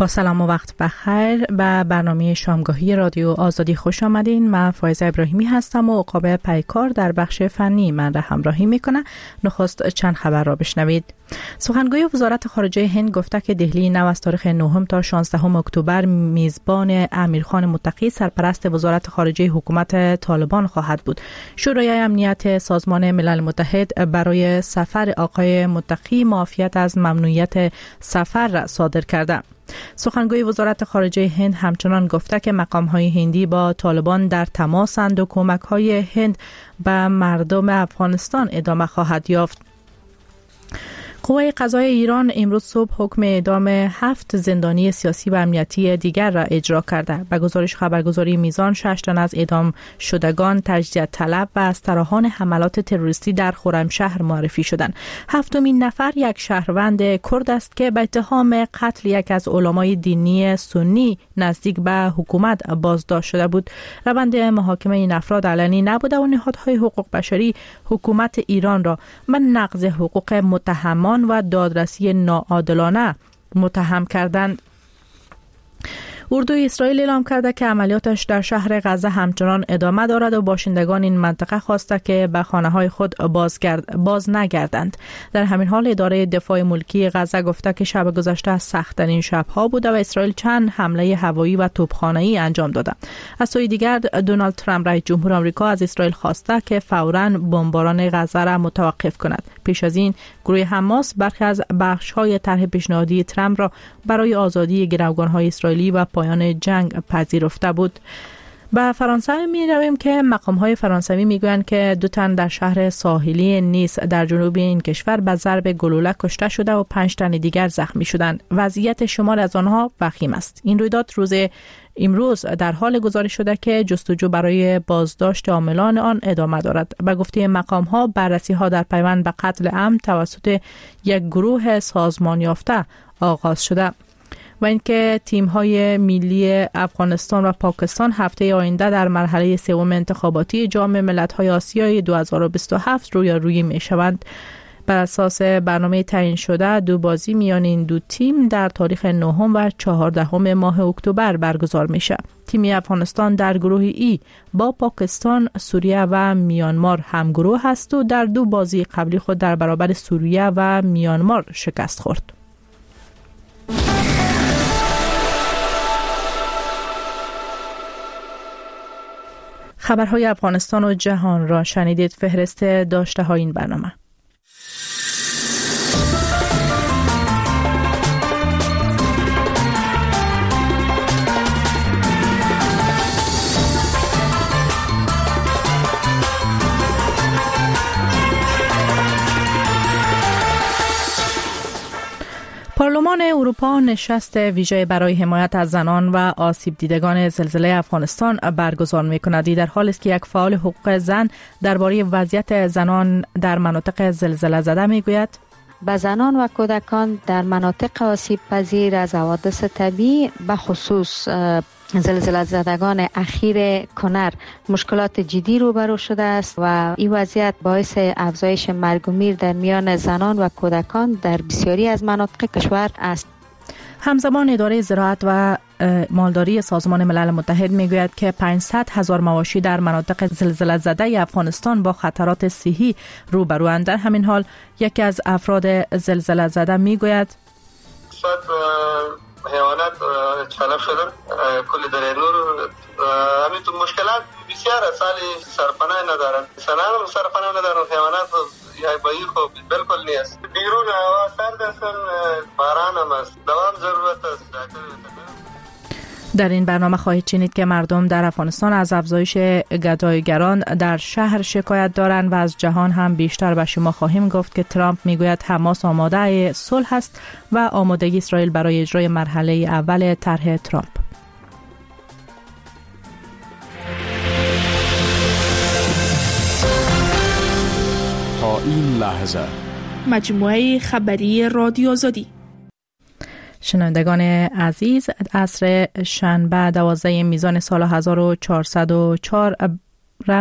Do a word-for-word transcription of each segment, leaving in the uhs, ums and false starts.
با سلام و وقت بخیر به برنامه شامگاهی رادیو آزادی خوش آمدین. من فایزه ابراهیمی هستم و عقاب پیکار در بخش فنی من را همراهی میکنه. نخست چند خبر را بشنوید. سخنگوی وزارت خارجه هند گفته که دهلی نو از تاریخ نهم تا شانزدهم اکتبر میزبان امیرخان متقی سرپرست وزارت خارجه حکومت طالبان خواهد بود. شورای امنیت سازمان ملل متحد برای سفر آقای متقی معافیت از ممنوعیت سفر را صادر کرده. سخنگوی وزارت خارجه هند همچنان گفته که مقام‌های هندی با طالبان در تماسند و کمک‌های هند به مردم افغانستان ادامه خواهد یافت. قوای قضایی ایران امروز صبح حکم اعدام هفت زندانی سیاسی و امنیتی دیگر را اجرا کرده. به گزارش خبرگزاری میزان شش تن از اعدام شدگان تجدید طلب و از طراحان حملات تروریستی در خرمشهر معرفی شدند. هفتمین نفر یک شهروند کرد است که به اتهام قتل یک از علمای دینی سنی نزدیک به حکومت بازداشت شده بود. روند محاکمه این افراد علنی نبوده و نهادهای حقوق بشری حکومت ایران را به نقض حقوق متهمان و دادرسی ناعادلانه متهم کردند. اردوی اسرائیل اعلام کرده که عملیاتش در شهر غزه همچنان ادامه دارد و باشندگان این منطقه خواسته که به خانه‌های خود بازگرد باز نگردند. در همین حال اداره دفاع ملکی غزه گفته که شب گذشته سخت‌ترین شب‌ها بوده و اسرائیل چند حمله هوایی و توپخانه‌ای انجام داده. از سوی دیگر دونالد ترامپ رئیس جمهور آمریکا از اسرائیل خواسته که فوراً بمباران غزه را متوقف کند. پیش از این گروه حماس برخی از بخش‌های طرح پیشنهادی ترامپ را برای آزادی گروگان‌های اسرائیلی و پایان جنگ پذیرفته بود. به فرانسه می رویم که مقام‌های فرانسوی میگویند که دو تن در شهر ساحلی نیس در جنوب این کشور به ضرب گلوله کشته شده و پنج تن دیگر زخمی شدند. وضعیت شمال از آنها وخیم است. این رویداد روز امروز در حال گزارش شده که جستجو برای بازداشت عاملان آن ادامه دارد. به گفته مقام‌ها بررسی‌ها در پیوند به قتل عمد توسط یک گروه سازمان یافته آغاز شده و اینکه تیم‌های ملی افغانستان و پاکستان هفته آینده در مرحله سوم انتخاباتی جام ملت‌های آسیای دو هزار و بیست و هفت رویارویی می‌شوند. بر اساس برنامه تعیین شده دو بازی میان این دو تیم در تاریخ نهم و چهاردهم ماه اکتبر برگزار میشه. تیم افغانستان در گروه ای با پاکستان، سوریه و میانمار همگروه است و در دو بازی قبلی خود در برابر سوریه و میانمار شکست خورد. خبرهای افغانستان و جهان را شنیدید. فهرست داشته های این برنامه. پارلمان اروپا نشست ویژه برای حمایت از زنان و آسیب دیدگان زلزله افغانستان برگزار می‌کند. در حالی است که یک فعال حقوق زن درباره وضعیت زنان در مناطق زلزله زده می‌گوید: به زنان و کودکان در مناطق آسیب پذیر از حوادث طبیعی به خصوص زلزله زدگان اخیر کنر مشکلات جدی روبرو شده است و این وضعیت باعث افزایش مرگ و میر در میان زنان و کودکان در بسیاری از مناطق کشور است. همزمان اداره زراعت و مالداری سازمان ملل متحد میگوید که پانصد هزار مواشی در مناطق زلزله زده افغانستان با خطرات صحی روبروند. در همین حال یکی از افراد زلزله زده میگوید: حیوانات تلف شدن کلی در نور همین تو مشکلات بسیار سالی سرپناه ندارن، سنان هم سرپناه ندارن، حیوانات یا بایی خوب بالکل نیست. بیرون هوا سرد است، باران هم است، دوام ضرورت است. در این برنامه خواهید شنید که مردم در افغانستان از افزایش گداییگران در شهر شکایت دارند و از جهان هم بیشتر به شما خواهیم گفت که ترامپ میگوید حماس آماده صلح است و آمادگی اسرائیل برای اجرای مرحله اول طرح ترامپ. تا این لحظه مجموعه خبری رادیو آزادی. شنوندگان عزیز، عصر شنبه دوازده میزان سال هزار و چهارصد و چهار را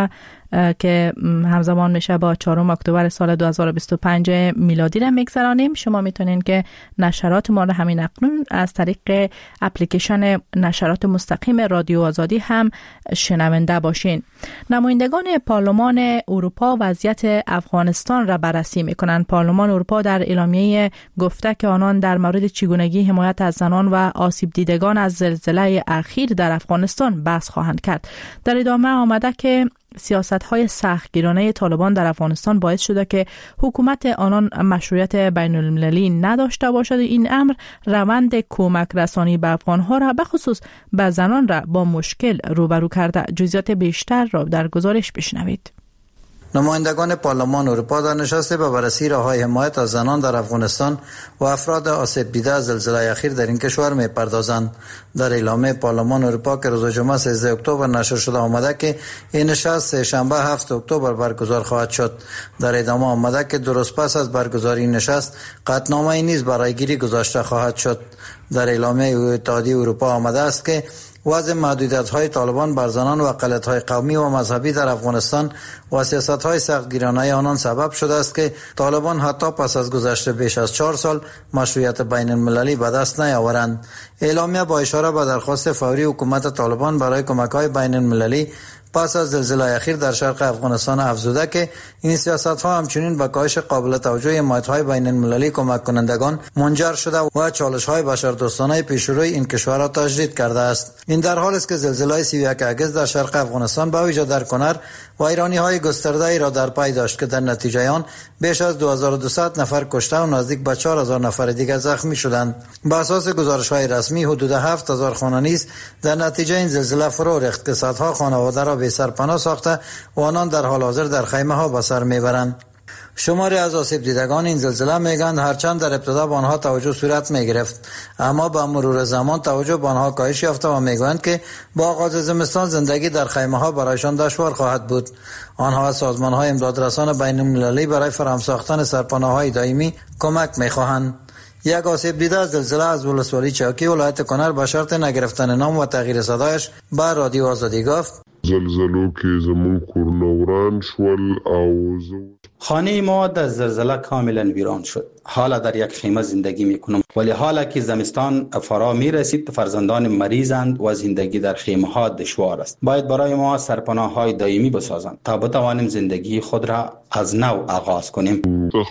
که همزمان میشه با چهارم اکتبر سال دو هزار و بیست و پنج میلادی را میگذرانیم. شما میتونین که نشرات ما را همین اکنون از طریق اپلیکیشن نشرات مستقیم رادیو آزادی هم شنونده باشین. نمایندگان پارلمان اروپا وضعیت افغانستان را بررسی میکنند. پارلمان اروپا در اعلامیه گفته که آنان در مورد چگونگی حمایت از زنان و آسیب دیدگان از زلزله اخیر در افغانستان بحث خواهند کرد. در ادامه آمده که سیاست‌های سختگیرانه طالبان در افغانستان باعث شده که حکومت آنان مشروعیت بین المللی نداشته باشد. این امر روند کمک رسانی به افغان‌ها را به خصوص به زنان را با مشکل روبرو کرده. جزئیات بیشتر را در گزارش بشنوید. نمایندگان پارلمان اروپا در نشست به بررسی راه‌های حمایت از زنان در افغانستان و افراد آسیب دیده از زلزله اخیر در این کشور می‌پردازند. در اعلامیه پارلمان اروپا که روز جمعه سیزده اکتبر نشر شده آمده که این نشست شنبه هفتم اکتبر برگزار خواهد شد. در ادامه آمده که درست پس از برگزاری نشست قطعنامه‌ای نیز برای گیری گذاشته خواهد شد. در اعلامیه اتحادیه اروپا آمده است که وضع محدودیت‌های طالبان بر زنان و اقلیت‌های قومی و مذهبی در افغانستان و سیاست‌های سختگیرانه آنان سبب شده است که طالبان حتی پس از گذشت بیش از چهار سال مشروعیت بین المللی به دست نیاورند. اعلامیه با اشاره به درخواست فوری حکومت طالبان برای کمک‌های بین المللی پس از زلزله اخیر در شرق افغانستان افزوده که این سیاست‌ها همچنین به کاهش قابل توجه حمایت‌های بین المللی کمک کنندگان منجر شده و چالش‌های بشردوستانه پیشروی این کشور را تجدید کرده است. این در حالی است که زلزله سی و یک اگست در شرق افغانستان به ویژه در کنر و ایرانی‌های گسترده‌ای را در پی داشت که در نتیجه آن بیش از دو هزار و دویست نفر کشته و نزدیک به چهار هزار نفر دیگر زخمی شدند. بر اساس گزارش‌های رسمی حدود هفت هزار خانه نیز در نتیجه این زلزله فرو ریخت که صدها خانواده را به سرپناه ساخته و آنان در حال حاضر در خیمه ها به سر میبرند. شماری از آسیب دیدگان این زلزله میگند هرچند در ابتدا به آنها توجه صورت میگرفت، اما با مرور زمان توجه به آنها کاهش یافته و میگویند که با آغاز زمستان زندگی در خیمه ها برایشان دشوار خواهد بود. آنها از سازمان های امدادرسان بین المللی برای فراهم ساختن سرپناه های دائمی کمک میخواهند. یک آسیب دیده از زلزله از ولسوالی چاکی ولایت کنر به شرط نگرفتن نام و تغییر صدایش به رادیو آزادی گفت: زلزلو که زمون کورونه وران شول او خانه ما در زلزله کاملا ویران شد. حالا در یک خیمه زندگی میکنم، ولی حالا که زمستان فرا می رسید فرزندان مریضند و زندگی در خیمه ها دشوار است. باید برای ما سرپناه های دائمی بسازند تا بتوانیم زندگی خود را از نو آغاز کنیم.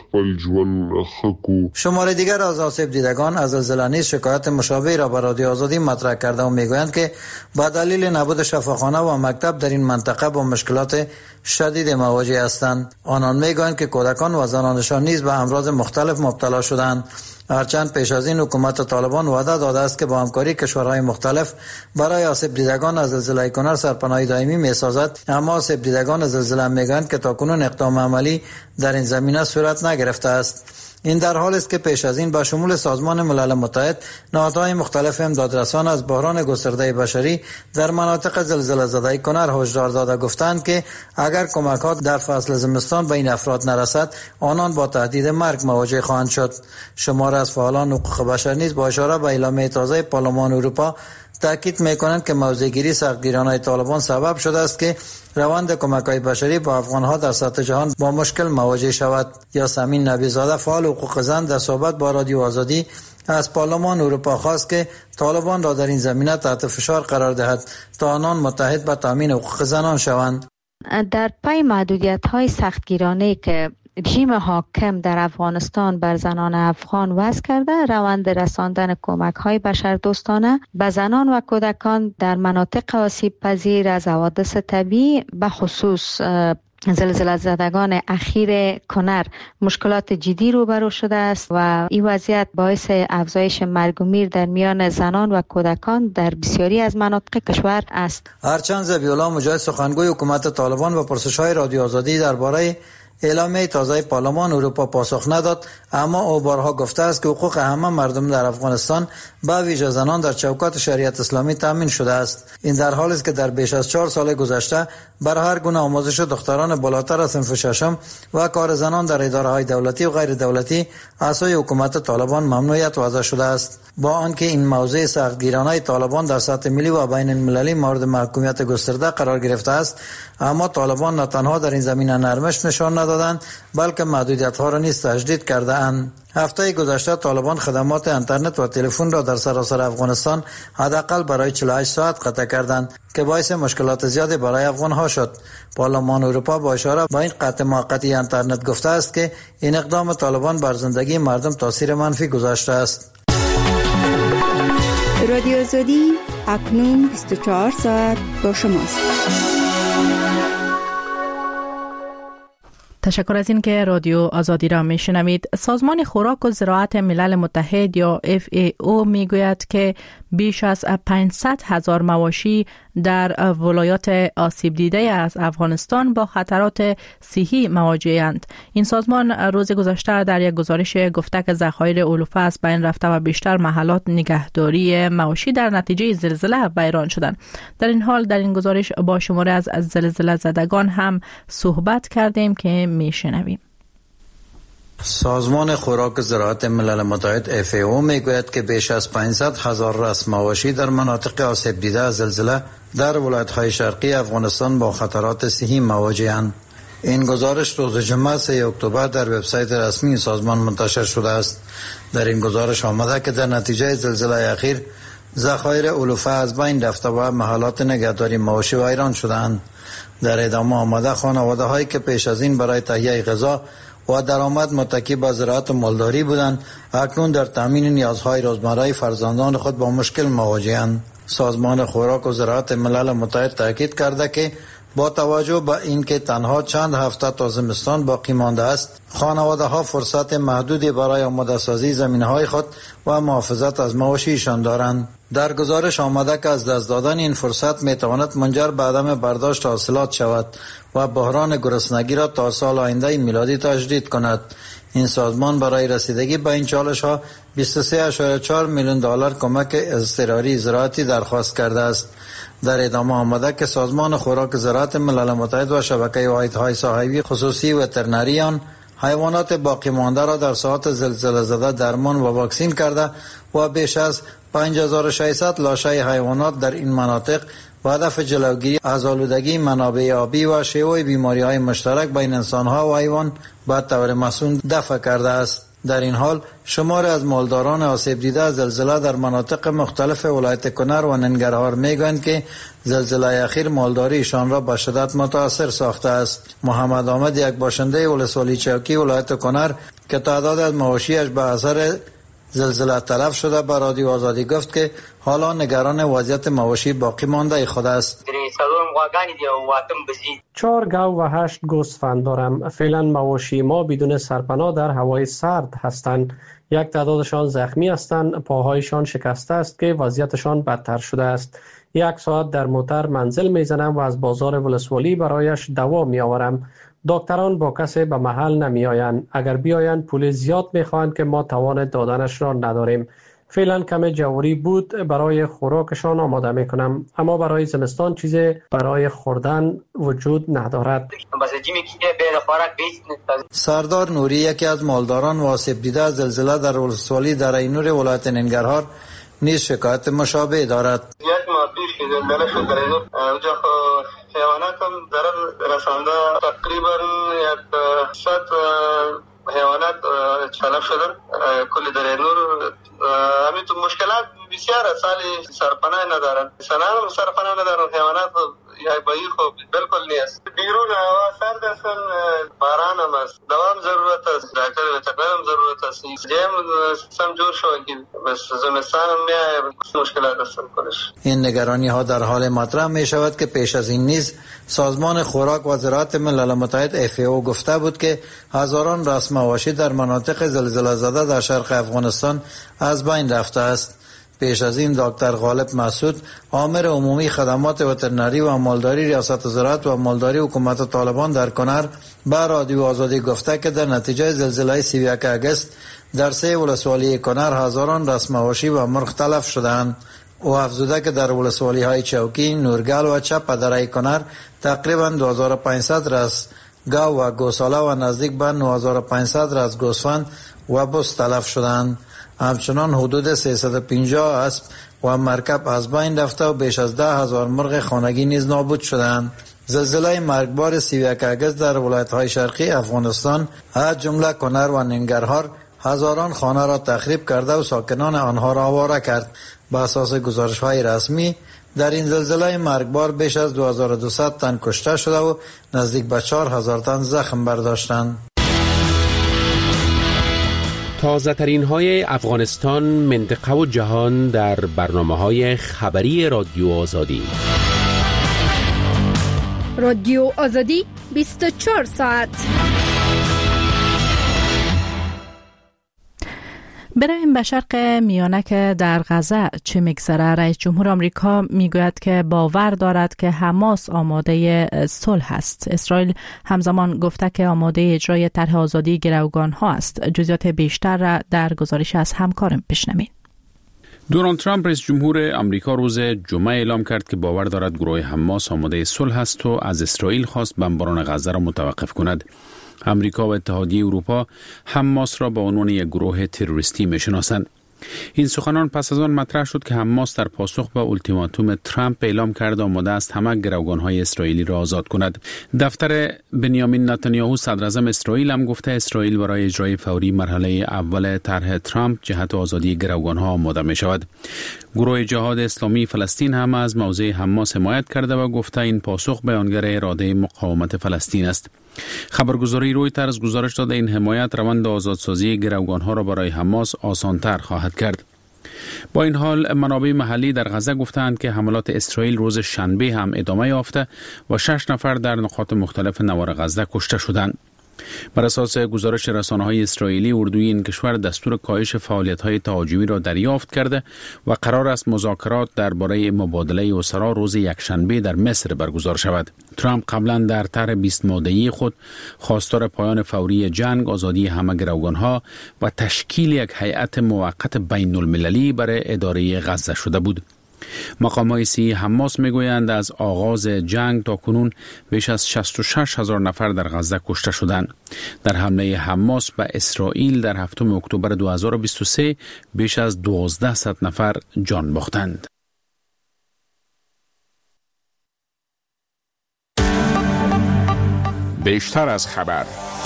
شمار دیگر از آسیب دیدگان از زلزله نیز شکایت مشابه را به رادیو آزادی مطرح کرده و میگویند که با دلیل نبود شفاخانه و مکتب در این منطقه با مشکلات شدید مواجه هستند. آنان میگویند که کودکان و زنانشان نیز به امراض مختلف مبتلا شدند. هرچند پیش از این حکومت طالبان وعده داده است که با همکاری کشورهای مختلف برای آسیب دیدگان از زلزله کنر سرپناهی دائمی می‌سازد، اما آسیب دیدگان از زلزله میگویند که تاکنون اقدام عملی در این زمینه صورت نگرفته است. این در حالی است که پیش از این با شمول سازمان ملل متحد نهادهای مختلف امدادرسان از بحران گسترده بشری در مناطق زلزله زده کنر هشدار داده گفتند که اگر کمک‌ها در فصل زمستان به این افراد نرسد آنان با تهدید مرگ مواجه خواهند شد. شمار از فعالان حقوق بشر نیز با اشاره به اعلامیه تازه پارلمان اروپا تاکید می‌کنند که موضع‌گیری سختگیرانه طالبان سبب شده است که روند کمک‌های بشری با افغان‌ها در سطح جهان با مشکل مواجه شود. یاسمین نبی‌زاده فعال حقوق زن در صحبت با رادیو آزادی از پارلمان اروپا خواست که طالبان را در این زمینه تحت فشار قرار دهد تا آنان متحد به تامین حقوق زنان شوند. در پی محدودیت‌های سختگیرانه که رژیم حاکم در افغانستان بر زنان افغان وضع کرده، روند رساندن کمک‌های بشردوستانه به زنان و کودکان در مناطق آسیب پذیر از حوادث طبیعی به خصوص زلزله زدگان اخیر کنر مشکلات جدی روبرو شده است و این وضعیت باعث افزایش مرگ و میر در میان زنان و کودکان در بسیاری از مناطق کشور است. هرچند ذبیح الله مجاهد سخنگوی حکومت طالبان و پرسش‌های رادیو آزادی درباره اعلامیه تازه پارلمان اروپا پاسخ نداد، اما او بارها گفته است که حقوق همه مردم در افغانستان به ویژه زنان در چوکات شریعت اسلامی تامین شده است. این در حالی است که در بیش از چهار سال گذشته بر هر گونه آموزش دختران بالاتر از صنف ششم و کار زنان در اداره‌های دولتی و غیر دولتی از سوی حکومت طالبان ممنوعیت وضع شده است. با آنکه این موضوع سختگیرانه طالبان در سطح ملی و بین المللی مورد محکومیت گسترده قرار گرفته است، اما طالبان نه تنها در این زمینه نرمش نشان ندادند بلکه محدودیت‌ها را نیز تجدید کرده اند. هفته گذشته طالبان خدمات اینترنت و تلفن را در سراسر افغانستان حداقل برای چهل و هشت ساعت قطع کردند که باعث مشکلات زیادی برای افغان‌ها شد. پارلمان اروپا با اشاره به این قطع موقتی اینترنت گفته است که این اقدام طالبان بر زندگی مردم تاثیر منفی گذاشته است. رادیو آزادی اکنون بیست و چهار ساعت با شماست. تشکر از این که رادیو آزادی را میشنوید. سازمان خوراک و زراعت ملل متحد یا اف ای او میگوید که بیش از پانصد هزار مواشی در ولایات آسیب دیده از افغانستان با خطرات صحی مواجه‌اند. این سازمان روز گذشته در یک گزارش گفته که ذخایر علوفه از بین رفته و بیشتر محلات نگهداری مواشی در نتیجه زلزله ویران شدند. در این حال در این گزارش با شماره از زلزله زدگان هم صحبت کردیم که میشنویم. سازمان خوراک و زراعت ملل متحد اف ای او میگوید که بیش از پانصد هزار راس مواشی در مناطق آسیب دیده از زلزله در ولایت‌های شرقی افغانستان با خطرات صحی مواجه‌اند. این گزارش روز جمعه سوم اکتبر در وبسایت رسمی سازمان منتشر شده است. در این گزارش آمده که در نتیجه زلزله اخیر ذخایر علوفه از بین رفته و محلات نگهداری مواشی ویران شدند. در ادامه آمده خانواده‌هایی که پیش از این برای تهیه غذا و درآمد متکی به زراعت و مالداری بودند اکنون در تامین نیازهای روزمره فرزندان خود با مشکل مواجه‌اند. سازمان خوراک و زراعت ملل متحد تاکید کرده که با توجه به اینکه تنها چند هفته تا زمستان باقی مانده است، خانواده‌ها فرصت محدودی برای آماده سازی زمین‌های خود و محافظت از مواشیشان دارند. در گزارش آمده که از دست دادن این فرصت میتواند منجر به عدم برداشت حاصلات شود و بحران گرسنگی را تا سال آینده میلادی تجدید کند. این سازمان برای رسیدگی به این چالش‌ها بیست و سه ممیز چهار میلیون دلار کمک اضطراری زراعتی درخواست کرده است. در ادامه آمده که سازمان خوراک زراعت ملل متحد و شبکه واحدهای ساحوی خصوصی وترنریان حیوانات باقی مانده را در ساعات زلزله زده درمان و واکسین کرده و بیش از پنج هزار و ششصد لاشه حیوانات در این مناطق با هدف جلوگیری از آلودگی منابع آبی و شیوع بیماری‌های مشترک بین انسان‌ها و حیوان به طور مسئول دفع کرده است. در این حال شمار از مالداران آسیب دیده از زلزله در مناطق مختلف ولایت کنر و ننگرهار میگویند که زلزله اخیر مالداریشان را به شدت متاثر ساخته است. محمد آمد، یک باشنده ولسوالی چوکی ولایت کنر که تعداد از مواشیش به اثر زلزله تلف شده، به رادیو آزادی گفت که حالا نگران وضعیت مواشی باقی مانده خود است. چهار گاو و هشت گوسفند دارم. فعلا مواشی ما بدون سرپناه در هوای سرد هستند. یک تعدادشان زخمی هستند، پاهایشان شکسته است که وضعیتشان بدتر شده است. یک ساعت در موتر منزل میزنم و از بازار ولسوالی برایش دوا می آورم. دکتران با کسی به محل نمی آیند. اگر بیایند پول زیاد می خواهند که ما توان دادنش را نداریم. فعلا کم جواری بود برای خوراکشان آماده می کنم، اما برای زمستان چیزی برای خوردن وجود ندارد. سردار نوری، یکی از مالداران و آسیب دیده از زلزله در ولسوالی در اینور ولایت ننگرهار، نیز شکایت مشابه دارد. یک ماه پیش که زلزله شد در اینور اونجا حیوانات هم ضرر رسانده، تقریبا یک صد حیوانات تلف شدن. کل در اینور همین تو مشکلات بسیار سالی سرپناه ندارن، انسانان هم سرپناه ندارن، حیوانات یا بایی خوب بالکل نیست. بیرون هوا سرد هستن، باران هم است، دوام ضرورت است، دکتر وترنر هم ضرورت است. جیم سم جور شو که بس زمستان هم میای مشکلات هستن کنش. این نگرانی ها در حال مطرح می شود که پیش از این نیز سازمان خوراک و زراعت ملل متحد اف ای او گفته بود که هزاران راس مواشی در مناطق زلزله زده در شرق افغانستان از بین رفته است. پیش از این دکتر غالب مسعود آمر عمومی خدمات وترنری و مالداری ریاست زراعت و مالداری حکومت طالبان در کنر به رادیو آزادی گفته که در نتیجه زلزله سی و یک آگوست در سه ولسوالی کنر هزاران رأس مواشی و مرغ تلف شدند. او افزوده که در ولسوالی های چوکی، نورگل و چپ دره کنر تقریبا دو هزار و پانصد رأس گاو و گوساله و نزدیک به نه هزار و پانصد رأس گوسفند و بز تلف شدند. همچنان حدود سیصد و پنجاه اسب و مرکب از بین رفته و بیش از ده هزار مرغ خانگی نیز نابود شدند. زلزله مرگبار سی و یک آگوست در ولایت‌های شرقی افغانستان از جمله کنر و ننگرهار هزاران خانه را تخریب کرده و ساکنان آنها را آواره کرد. به اساس گزارش‌های رسمی در این زلزله مرگبار بیش از دو هزار و دویست تن کشته شده و نزدیک به چهار هزار تن زخم برداشتند. تازه ترین های افغانستان، منطقه و جهان در برنامه های خبری رادیو آزادی. رادیو آزادی بیست و چهار ساعت. بریم به شرق میانه که در غزه چه میگذره. رئیس جمهور آمریکا میگوید که باور دارد که حماس آماده صلح است. اسرائیل همزمان گفته که آماده اجرای طرح آزادی گروگان ها است. جزئیات بیشتر را در گزارش از همکارم بشنوید. دونالد ترامپ رئیس جمهور آمریکا روز جمعه اعلام کرد که باور دارد گروه حماس آماده صلح است و از اسرائیل خواست بمباران غزه را متوقف کند. امریکا و اتحادیه اروپا حماس را به عنوان یک گروه تروریستی می‌شناسند. این سخنان پس از آن مطرح شد که حماس در پاسخ به التیماتوم ترامپ اعلام کرد آماده است همه گروگان‌های اسرائیلی را آزاد کند. دفتر بنیامین نتانیاهو صدر اعظم اسرائیل هم گفته اسرائیل برای اجرای فوری مرحله اول طرح ترامپ جهت آزادی گروگان‌ها آماده می‌شود. گروه جهاد اسلامی فلسطین هم از موضع حماس حمایت کرده و گفته این پاسخ بیانگر اراده مقاومت فلسطین است. خبرگزاری رویترز گزارش داده این حمایت روند آزادسازی گروگان‌ها را برای حماس آسان‌تر خواهد کرد. با این حال منابع محلی در غزه گفتند که حملات اسرائیل روز شنبه هم ادامه یافته و شش نفر در نقاط مختلف نوار غزه کشته شدند. بر اساس گزارش رسانه‌های اسرائیلی، اردوی این کشور دستور کاهش فعالیت‌های تهاجمی را دریافت کرده و قرار است مذاکرات درباره مبادله اسرا روز یکشنبه در مصر برگزار شود. ترامپ قبلا در طرح بیست ماده‌ای خود خواستار پایان فوری جنگ، آزادی همه گروگان‌ها و تشکیل یک هیئت موقت بین‌المللی برای اداره غزه شده بود. مقامات سی حماس میگویند از آغاز جنگ تا کنون بیش از شصت و شش هزار نفر در غزه کشته شدند. در حمله حماس به اسرائیل در هفتم اکتبر دو هزار و بیست و سه بیش از دوازده صد نفر جان باختند. بیشتر از خبر.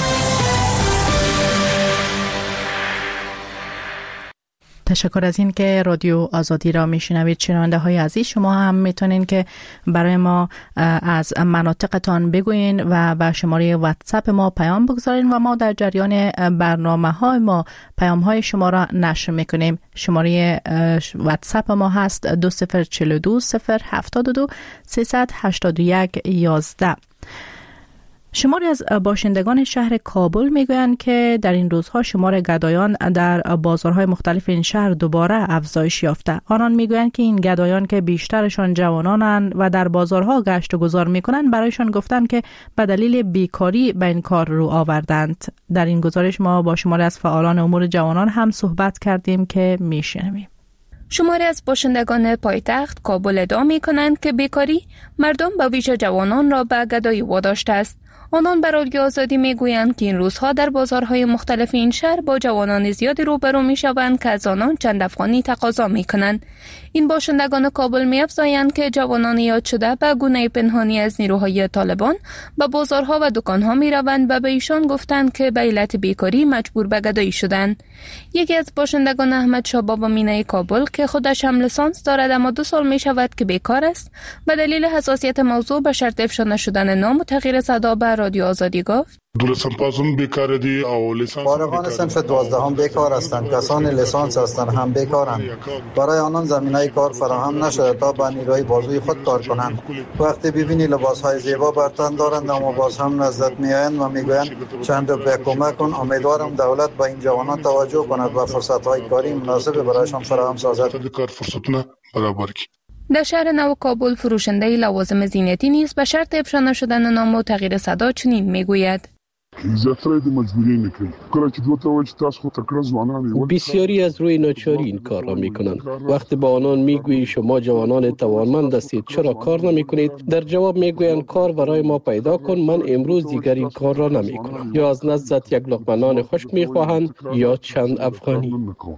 تشکر از این که رادیو آزادی را میشنوید. شنونده های عزیز، شما هم میتونین که برای ما از مناطقتان بگوین و به شماره واتساپ ما پیام بگذارین و ما در جریان برنامه های ما پیام های شما را نشر میکنیم. شماره واتساپ ما هست دو صفر چهل و دو صفر هفتاد و دو سیصد و هشتاد و یک یازده. شماری از باشندگان شهر کابل میگویند که در این روزها شمار گدایان در بازارهای مختلف این شهر دوباره افزایش یافته. آنان میگویند که این گدایان که بیشترشان جوانانند و در بازارها گشت و گذار میکنند، برایشان گفتند که به دلیل بیکاری به این کار رو آوردند. در این گزارش ما با شماری از فعالان امور جوانان هم صحبت کردیم که میشنویم. شماری از باشندگان پایتخت کابل ادعا میکنند که بیکاری مردم به ویژه جوانان را به گدایی واداشته است. آنان بر رادیو آزادی میگویند که این روزها در بازارهای مختلف این شهر با جوانان زیادی روبرو میشوند که از آنان چند افغانی تقاضا میکنند. این باشندگان کابل می‌افزایند که جوانان یاد شده به گونه پنهانی از نیروهای طالبان به بازارها و دکانها میروند و به ایشان گفتند که به علت بیکاری مجبور به گدایی شدند. یکی از باشندگان احمد شاه بابا مینه کابل که خودش هم لیسانس دارد اما دو سال میشود که بیکار است، به دلیل حساسیت موضوع به شرط افشا نشدن نام و تغییر صدا به رادیو آزادی گفت دولسم پاسون بیکار دی او لیسانس فارغان صنف دوازده هم بیکار هستند. کسان لیسانس هستند هم بیکارند. برای آنان زمینه کار فراهم نشده تا با نیروی بازوی خود کار کنند. وقتی ببینی لباس های زیبا بر تن دارند اما باز هم نزدت میآیند و میگویند چند روپیه کمک کن. امیدوارم دولت با این جوانان توجه کند و فرصت های کاری مناسب برایشان فراهم سازد. در شهر نو کابل فروشنده لوازم زینتی نیز به شرط افشا نشدن نام و تغییر صدا چنین میگوید: بسیاری از روی ناچاری این کار را می کنند. وقتی با آنان می گویی شما جوانان توانمند هستید چرا کار نمی کنید، در جواب می گویند کار برای ما پیدا کن. من امروز دیگر این کار را نمی کنم. یا از نزدت یک لقمه نان خشک می خواهند یا چند افغانی.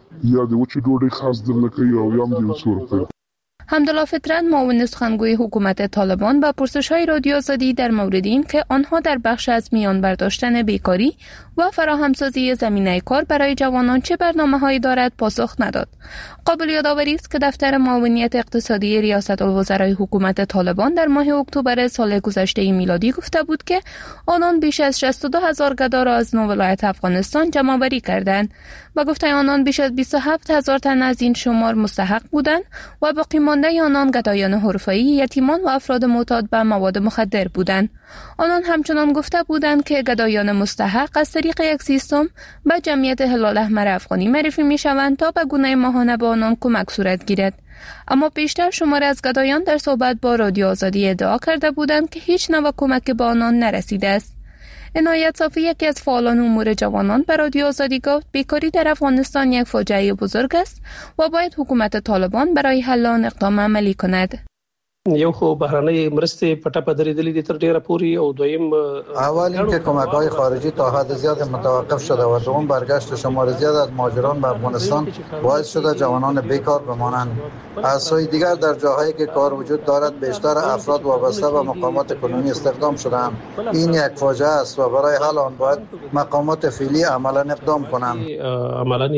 حمدالله فطرت معاون سخنگوی حکومت طالبان با پرسش‌های رادیو آزادی در مورد این که آنها در بخش از میان برداشتن بیکاری و فراهمسازی زمینه کار برای جوانان چه برنامه‌هایی دارد پاسخ نداد. قابل یادآوری است که دفتر معاونیت اقتصادی ریاست الوزرای حکومت طالبان در ماه اکتبر سال گذشته میلادی گفته بود که آنان بیش از شصت و دو هزار گدا را از نو ولایت افغانستان جمع‌آوری کردند. با گفته آنان بیش از بیست و هفت هزار تن از این شمار مستحق بودند و باقی مانده آنان گدایان حرفه‌ای، یتیمان و افراد معتاد به مواد مخدر بودند. آنان همچنان گفته بودند که گدایان مستحق از طریق یک سیستم به جمعیت هلال احمر افغانی معرفی می‌شوند تا به گونه ماهانه به آنان کمک صورت گیرد. اما بیشتر شمار از گدایان در صحبت با رادیو آزادی ادعا کرده بودند که هیچ نوع کمک به آنان نرسیده است. عنایت صافی یکی از فعالان امور جوانان به رادیو آزادی گفت بیکاری در افغانستان یک فاجعه بزرگ است و باید حکومت طالبان برای حل آن اقدام عملی کند. یو خو بهرانه مرستې پټه په درېدلې دي تر ډیره پوري او دویم اول اینکه کمک‌های خارجی تا حد زیاد متوقف شده و دوم برگشت شمار زیاد از مهاجران به افغانستان باعث شده جوانان بیکار بمانند. از سوی دیگر در جاهایی که کار وجود دارد بیشتر افراد وابسته به مقامات کنونی استخدام شده‌اند. این یک فاجعه است و برای حل آن باید مقامات فعلی عملاً اقدام کنند. عملاً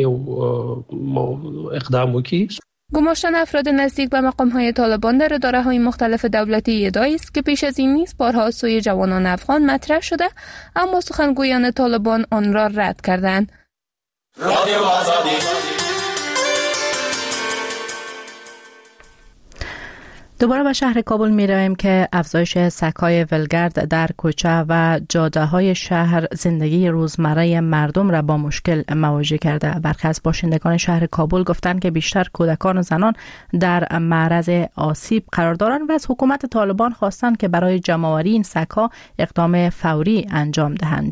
اقدام وکړي. گماشتن افراد نزدیک به مقام‌های طالبان در اداره‌های مختلف دولتی ادعایی است که پیش از این نیز بارها سوی جوانان افغان مطرح شده، اما سخنگویان طالبان آن را رد کردند. رادیو آزادی دوباره به شهر کابل می رویم که افزایش سگ‌های ولگرد در کوچه و جاده‌های شهر زندگی روزمره مردم را با مشکل مواجه کرده. برخی از باشندگان شهر کابل گفتند که بیشتر کودکان و زنان در معرض آسیب قرار دارند و از حکومت طالبان خواستند که برای جمع‌آوری این سگ‌ها اقدام فوری انجام دهند.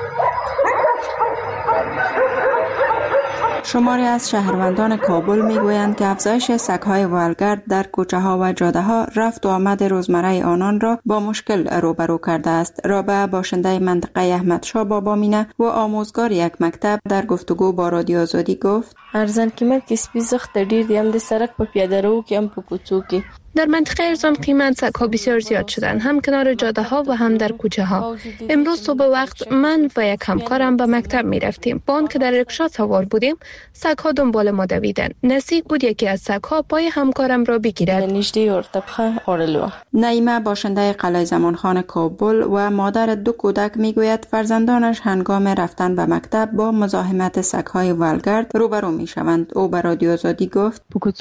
شماری از شهروندان کابل میگویند که افزایش سگ‌های ولگرد در کوچه‌ها و جاده‌ها رفت و آمد روزمره آنان را با مشکل روبرو کرده است. رابعه باشنده منطقه احمدشاه بابامینه و آموزگار یک مکتب در گفتگو با رادیو آزادی گفت: ارزان قیمت کې سپي زخت ډیر دی، هم د سړک په پیاده رو کې هم په کوڅو کې. در منطقه ارزان قیمت سگ‌ها بسیار زیاد شدند، هم کنار جاده ها و هم در کوچه ها. امروز صبح وقت من و یک همکارم به مکتب می رفتیم. با آن که در رکشا سوار بودیم، سگ‌ها دنبال ما دویدند. نزدیک بود یکی از سگ‌ها پای همکارم را بگیرد. نعیمه باشنده قلعه زمانخان کابل و مادر دو کودک میگوید فرزندانش هنگام رفتن به مکتب با مزاحمت سگ‌های ولگرد روبرو میشوند. او به رادیو آزادی گفت: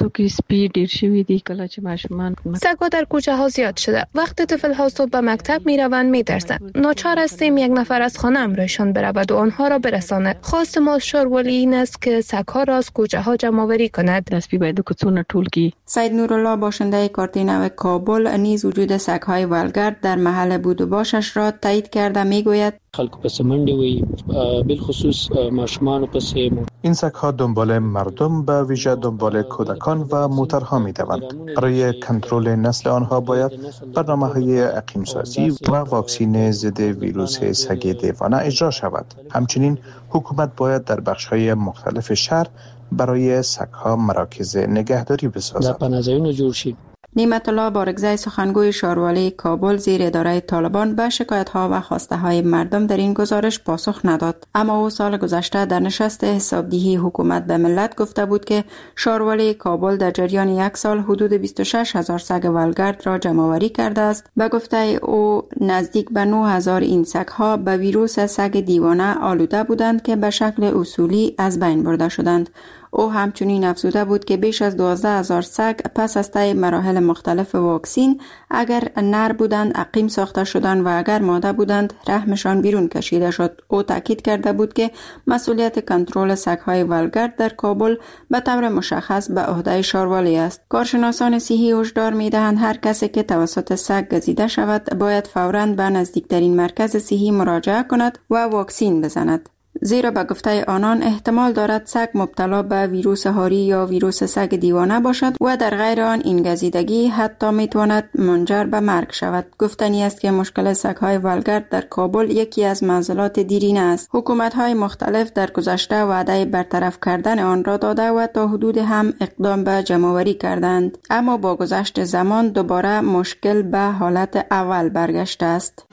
سگ‌ها در کوچه ها زیاد شده. وقتی طفل ها صبح به مکتب می روند می ترسند. ناچار هستیم یک نفر از خانه امرایشان برود و آنها را برساند. خواست ما شورولی این است که سگ‌ها را از کوچه ها جمع آوری کند. سید نورالله باشنده کارتینو کابل نیز وجود سگ‌های ولگرد در محل بود و باشش را تایید کرده میگوید: خلکو پس منډه وي، بالخصوص ماشومان پس. این سگ‌ها دنبال مردم به ویژه دنبال کودکان و موترها می‌دوند. برای کنترل نسل آنها باید برنامه‌های اقیم‌سازی و واکسین ضد ویروس سگ دیوانه اجرا شود. همچنین حکومت باید در بخش‌های مختلف شهر برای سگ‌ها مراکز نگهداری بسازد. دا پناهجویونه جوړ شي. نعمت الله بارگزای سخنگوی شاروالی کابل زیر اداره طالبان به شکایت‌ها و خواسته‌های مردم در این گزارش پاسخ نداد. اما او سال گذشته در نشست حسابدهی حکومت به ملت گفته بود که شاروالی کابل در جریان یک سال حدود بیست و شش هزار سگ ولگرد را جمع‌آوری کرده است. به گفته او نزدیک به نه هزار این سگ‌ها به ویروس سگ دیوانه آلوده بودند که به شکل اصولی از بین برده شدند. او همچنین افزوده بود که بیش از دوازده هزار سگ پس از طی مراحل مختلف واکسین اگر نر بودند عقیم ساخته شدند و اگر ماده بودند رحمشان بیرون کشیده شد. او تاکید کرده بود که مسئولیت کنترل سگ‌های ولگرد در کابل به طور مشخص به عهده شاروالی است. کارشناسان صحی هشدار می‌دهند هر کسی که توسط سگ گزیده شود باید فوراً به نزدیکترین مرکز صحی مراجعه کند و واکسین بزند. زیرا به گفته آنان احتمال دارد سگ مبتلا به ویروس هاری یا ویروس سگ دیوانه باشد و در غیر آن این گزیدگی حتی میتواند منجر به مرگ شود. گفتنی است که مشکل سگ‌های ولگرد در کابل یکی از معضلات دیرینه است. حکومت‌های مختلف در گذشته وعده برطرف کردن آن را داده و تا حدود هم اقدام به جمع‌آوری کردند، اما با گذشت زمان دوباره مشکل به حالت اول برگشته است.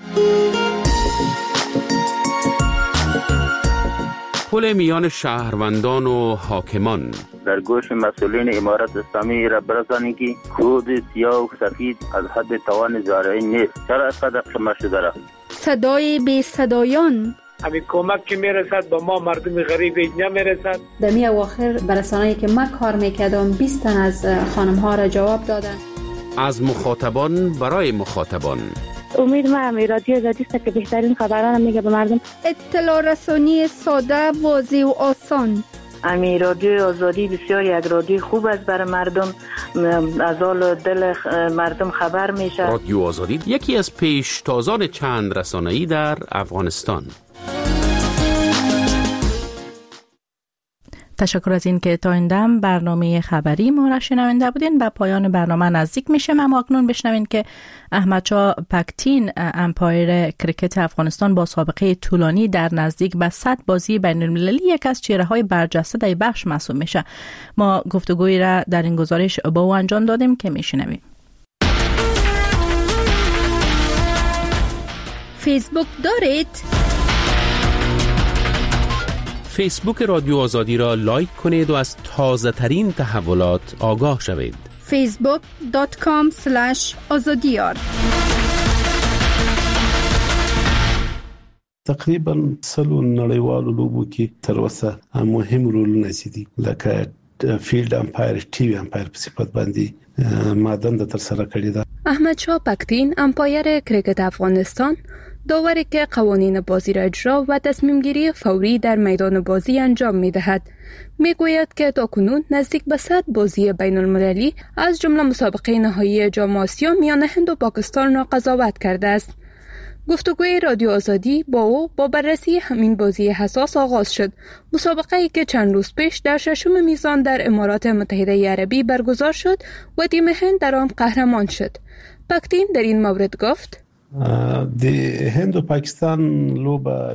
پل میان شهروندان و حاکمان در گوش مسئولین امارت اسلامی را برسانید که کود سیاه و سفید از حد توان زارعی نیست. چرا اینقدر شما شده را؟ صدای بی صدایان همین کمک که میرسد به ما مردم غریب نمیرسد. در می اواخر برسانه‌ای که من کار میکردم بیست تن از خانم ها را جواب دادن. از مخاطبان برای مخاطبان. امید ما امی رادیو آزادی است که بهترین خبران میگه به مردم. اطلاع رسانی ساده، واضح و آسان. امی رادیو آزادی بسیار یک رادیو خوب است برای مردم، از حال دل مردم خبر میشه. رادیو آزادی یکی از پیشتازان چند رسانه‌ای در افغانستان. تشکر از این که تا این دم برنامه خبری ما را شنونده بودین. به پایان برنامه نزدیک میشم، اما اکنون بشنوین که احمدشاه پکتین امپایر کرکت افغانستان با سابقه طولانی در نزدیک به صد بازی بین المللی یک از چهره‌های برجسته در بخش محسوب میشه. ما گفتگویی را در این گزارش با او انجام دادیم که میشنویم. فیسبوک دارید؟ فیسبوک رادیو آزادی را لایک کنید و از تازه ترین تحولات آگاه شوید. فیسبوک دات کام سلش آزادیار. تقریبا سلو نړیوالو لوبو کې تر اوسه مهم رولونه دي، لکه فیلډ امپایر، ټي وي امپایر په صفت باندې ما دنده تر سره کړې ده. احمدشاه پکتین امپایر کرکت افغانستان داوری که قوانین بازی را اجرا و تصمیم گیری فوری در میدان بازی انجام می دهد. می گوید که تاکنون نزدیک به صد بازی بین المللی از جمله مسابقه نهایی جام آسیا میان هند و پاکستان را قضاوت کرده است. گفتگوی رادیو آزادی با او با بررسی همین بازی حساس آغاز شد. مسابقه‌ای که چند روز پیش در ششم میزان در امارات متحده عربی برگزار شد و تیم هند در آن قهرمان شد. پکتین در این مورد گفت: د هند و پاکستان لوبه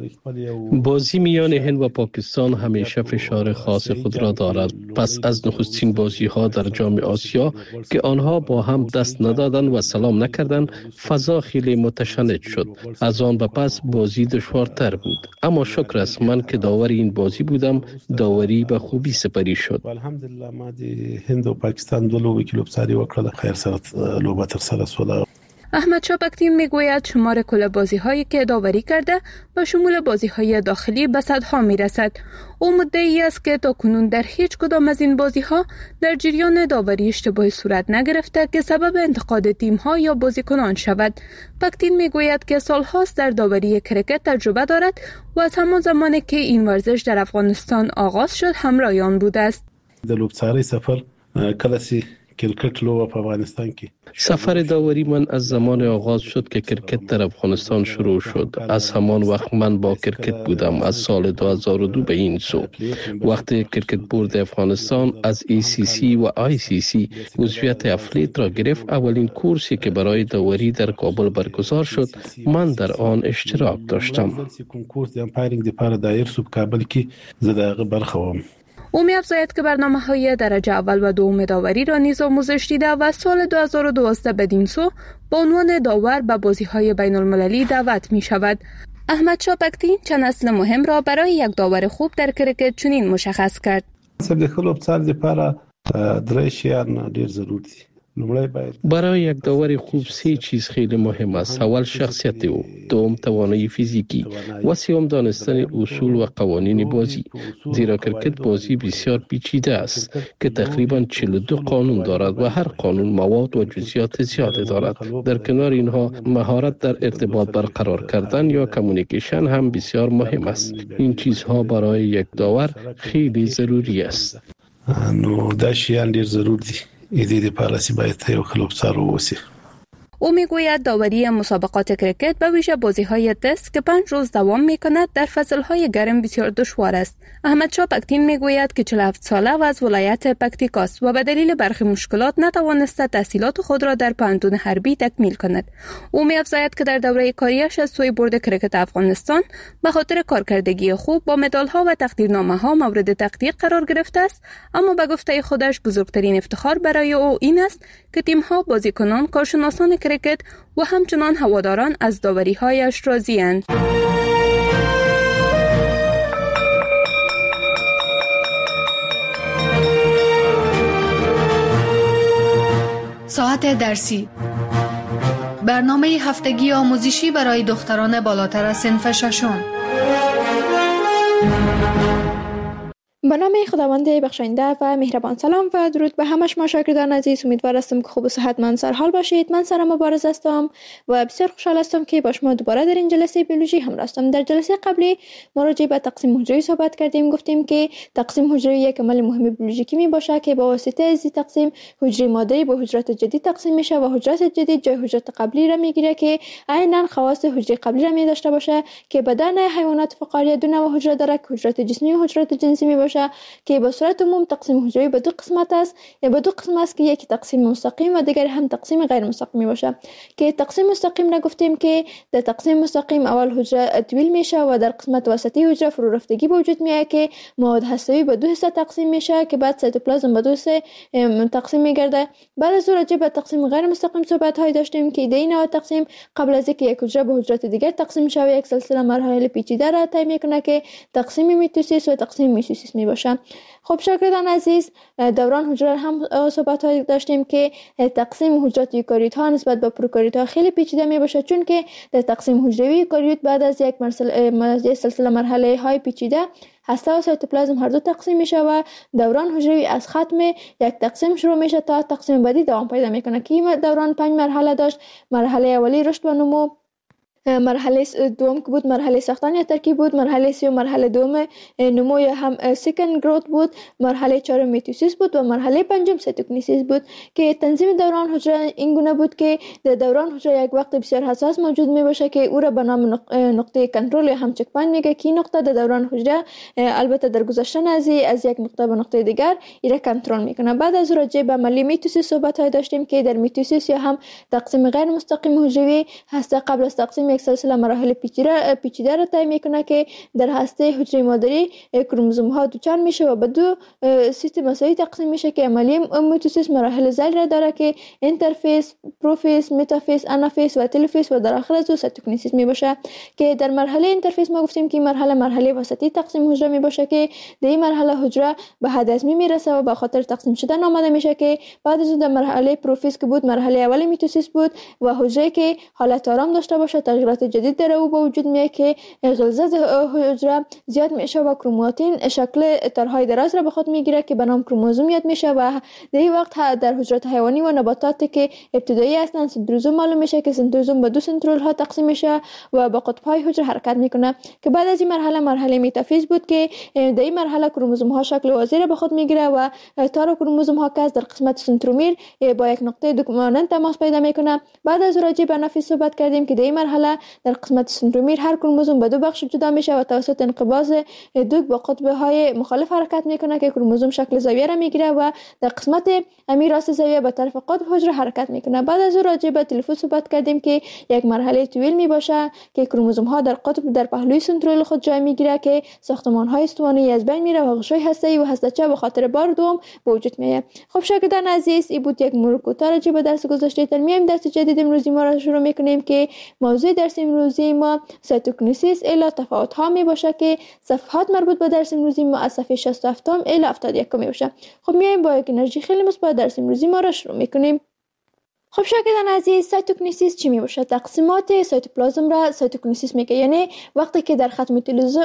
بازی میان هند و پاکستان همیشه فشار خاص خود را دارد. پس از نخستین بازی ها در جام آسیا که آنها با هم دست ندادند و سلام نکردند، فضا خیلی متشنج شد. از آن به پس بازی دشوارتر بود، اما شکر است من که داور این بازی بودم، داوری به خوبی سپری شد. الحمدلله ما د هند و پاکستان دو لوبه کې لوبساری وکړه، خیر سره لوبه تر سره شوه. احمدشاه پکتین میگوید شمار کل بازی‌هایی که داوری کرده به شمول بازی‌های داخلی به صدها میرسد. او مدعی است که تاکنون در هیچ کدام از این بازی‌ها در جریان داوری اشتباهی صورت نگرفته که سبب انتقاد تیم‌ها یا بازیکنان شود. پکتین میگوید که سال‌هاست در داوری کرکت تجربه دارد و از همان زمانی که این ورزش در افغانستان آغاز شد همراه آن بوده است. در لوبساری سفر کلاسی کرکت لوبه په افغانستان کې سفر داوری من از زمان آغاز شد که کرکت در افغانستان شروع شد. از همان وقت من با کرکت بودم، از سال دو هزار و دو به این سو. وقتی کرکت بورد افغانستان از ای سی سی و آی سی سی عضویت افلیت را گرفت، اولین کورسی که برای داوری در کابل برگزار شد من در آن اشتراک داشتم. او می‌افزاید که برنامه‌های درجه اول و دوم داوری را نیز آموزش دیده و سال دو هزار و دوازده بدین سو با عنوان داور به بازی‌های بین‌المللی دعوت می‌شود. احمد شاه پکتین چند اصل مهم را برای یک داور خوب در کرکټ چنین مشخص کرد. سب د خپل لوبڅار لپاره درې شیان ډیر ضروري دي. برای یک داور خوب سه چیز خیلی مهم است. اول شخصیت او، دوم توانایی فیزیکی و سوم دانستن اصول و قوانین بازی. زیرا کرکت بازی بسیار پیچیده است که تقریبا چهل و دو قانون دارد و هر قانون مواد و جزئیات زیاده دارد. در کنار اینها مهارت در ارتباط برقرار کردن یا کمیونیکیشن هم بسیار مهم است. این چیزها برای یک داور خیلی ضروری است. نو دا شیان ډیر ضروري دي. ایدی دی پالاسی باید یو خلوبسار ووسی. او میگوید داوری مسابقات کرکت به ویژه بازی‌های تست که پنج روز دوام می‌کند در فصل‌های گرم بسیار دشوار است. احمد شاه پکتین میگوید که چهل و هفت ساله و از ولایت پکتیکاست و به دلیل برخی مشکلات نتوانسته تحصیلات خود را در پوهنتون حربی تکمیل کند. او می‌افزاید که در دوره کاریش از سوی بورد کرکت افغانستان به خاطر کارکردگی خوب با مدال‌ها و تقدیرنامه‌ها مورد تقدیر قرار گرفته است، اما به گفته خودش بزرگترین افتخار برای او این است که تیم‌ها، بازیکنان، کارشناسان کرکت و همچنان هواداران از داوری‌هایش راضی‌اند. ساعت درسی، برنامه هفتگی آموزشی برای دختران بالاتر از صنف ششم. به نام خداوند بخشاینده و مهربان. سلام و درود به همه شما شاگردان عزیز. امیدوار هستم که خوب و صحتمند سر حال باشید. من سارا مبارز هستم و بسیار خوشحال هستم که با شما دوباره در این جلسه بیولوژی همراه هستم. در جلسه قبلی ما راجع به تقسیم حجروی صحبت کردیم. گفتیم که تقسیم حجروی یک عمل مهم بیولوژیکی می باشه که با واسطه از تقسیم حجره مادری به حجرات جدید تقسیم میشه و حجرات جدید جای حجرات قبلی را میگیره که عیناً خواص حجره قبلی را می داشته باشه که بدن حیوانات فقاریه دو نوع حجره داره که حجرات جسمی و حجرات جنسی می باشه که به صورت عموم تقسیم حجروی به دو قسمت است. به دو قسم است که یکی تقسیم مستقیم و دیگر هم تقسیم غیر مستقیم باشه. که تقسیم مستقیم را گفتیم که در تقسیم مستقیم اول حجره طویل میشه و در قسمت وسطی حجره فرو رفتگی به وجود میاد که مواد هسته‌ای به دو حصه تقسیم میشه که بعد سایتوپلازم به دو حصه تقسیم میگرده. بعد از راجع به تقسیم غیر مستقیم صحبت های داشتیم که ایده این تقسیم قبل از اینکه یک حجره به حجرات دیگر تقسیم شه یک سلسله مراحل پیچیده را طی میکنه که تقسیم میتوسیس و تقسیم میتوسیس میباشه. خب شاگردان عزیز، دوران حجره هم صحبت های داشتیم که تقسیم حجرات یوکاریوت ها نسبت به پروکاریوت ها خیلی پیچیده می باشه، چون که در تقسیم حجروی یوکاریوت بعد از یک مرحله سلسله مرحله های پیچیده هسته و سایتوپلازم هر دو تقسیم میشه و دوران حجروی از ختم یک تقسیم شروع میشه تا تقسیم بعدی دوام پیدا میکنه که این دوران پنج مرحله داشت. مرحله اولی رشد و نمو، مرحله دوم که بود مرحله ساختن یا ترکیب بود، مرحله سوم مرحله دوم نمو یا هم سکند گروت بود، مرحله چهارم میتوسیس بود و مرحله پنجم سایتوکینیسیس بود. که تنظیم دوران حجره این گونه بود که در دوران حجره یک وقت بسیار حساس موجود می باشه که او را به نام نقطه کنترل یا هم چک پوینت میگه که این نقطه در دوران حجره البته در گذشتن از از یک نقطه به نقطه دیگر ایره کنترل میکنه. بعد از راجع به عملی میتوسیس صحبت های داشتیم که در میتوسیس یا هم تقسیم غیر مستقیم حجروی هسته قبل از تقسیم یک سلسله مراحل پیچیده پیچیده را طی میکنه که در هسته حجره مادری کروموزوم ها دوچار میشه و به دو سیستم مساوی تقسیم میشه که عملی میتوسیس مراحل ذیل را داره که اینترفیس، پروفیس، متافیس، آنافیس و تلوفیس و در آخر از او سایتوکینیسیس می باشه. که در مرحله اینترفیس ما گفتیم که مرحله مرحله وسطی تقسیم حجره می باشه که در این مرحله حجره به حد هضمی میرسه و به خاطر تقسیم شدن آماده میشه که بعد از در مرحله پروفیس که بود مرحله اولی میتوسیس بود و حجره که حالت آرام داشته باشه تغییرات جدید در او به وجود میاد که غلظت حجره زیاد میشه و کروماتین شکل تارهای دراز را به خود میگیره که به نام کروموزوم یاد میشه و در این وقت در حجرات حیوانی و نباتات که ابتدایی هستند سنتروزوم معلوم میشه که سنتروزوم به دو سنترول ها تقسیم میشه و با قطب های حجره حرکت میکنه. که بعد از این مرحله مرحله متافیز بود که در این مرحله کروموزوم ها شکل وازی را به خود میگیره و تار کروموزوم ها که در قسمت سنترومیر با یک نقطه دوک مانند تماس پیدا میکنه. بعد از راجع به آنافیز صحبت کردیم که در این مرحله مرحله در قسمت سنترومیر هر کروموزوم به دو بخش جدا میشه و توسط انقباض دوگ با قطب های مخالف حرکت میکنه که کروموزوم شکل زاویه را میگیره و در قسمت امیر راست زاویه به طرف قطب حجره حرکت میکنه. بعد از اون راجع به تلفوز صحبت کردیم که یک مرحله طویل میباشه که کروموزوم ها در قطب در پهلوی سنترول خود جای میگیره که ساختمان های استوانه‌ای از بین میره و غشای هسته‌ای و هسته‌چه به خاطر بار دوم به وجود میاد. خب شاگردان عزیز، این بود یک مرور کوتاه راجع به درس گذشته. در میایم درس جدید امروزی ما را شروع میکنیم که موضوع درس امروزی ما سایتوکینیسیس الی تفاوت ها می باشه که صفحات مربوط به درس امروزی ما از صفحه شصت و هفت الی هفتاد و یک می باشه. خب میایم با یک انرژی خیلی مثبت درس امروزی ما را شروع میکنیم. خب شاگردان عزیز، سایتوکینیسیس چی می باشه؟ تقسیمات سایتوپلازم را سایتوکینیسیس میگه. یعنی وقتی که در ختم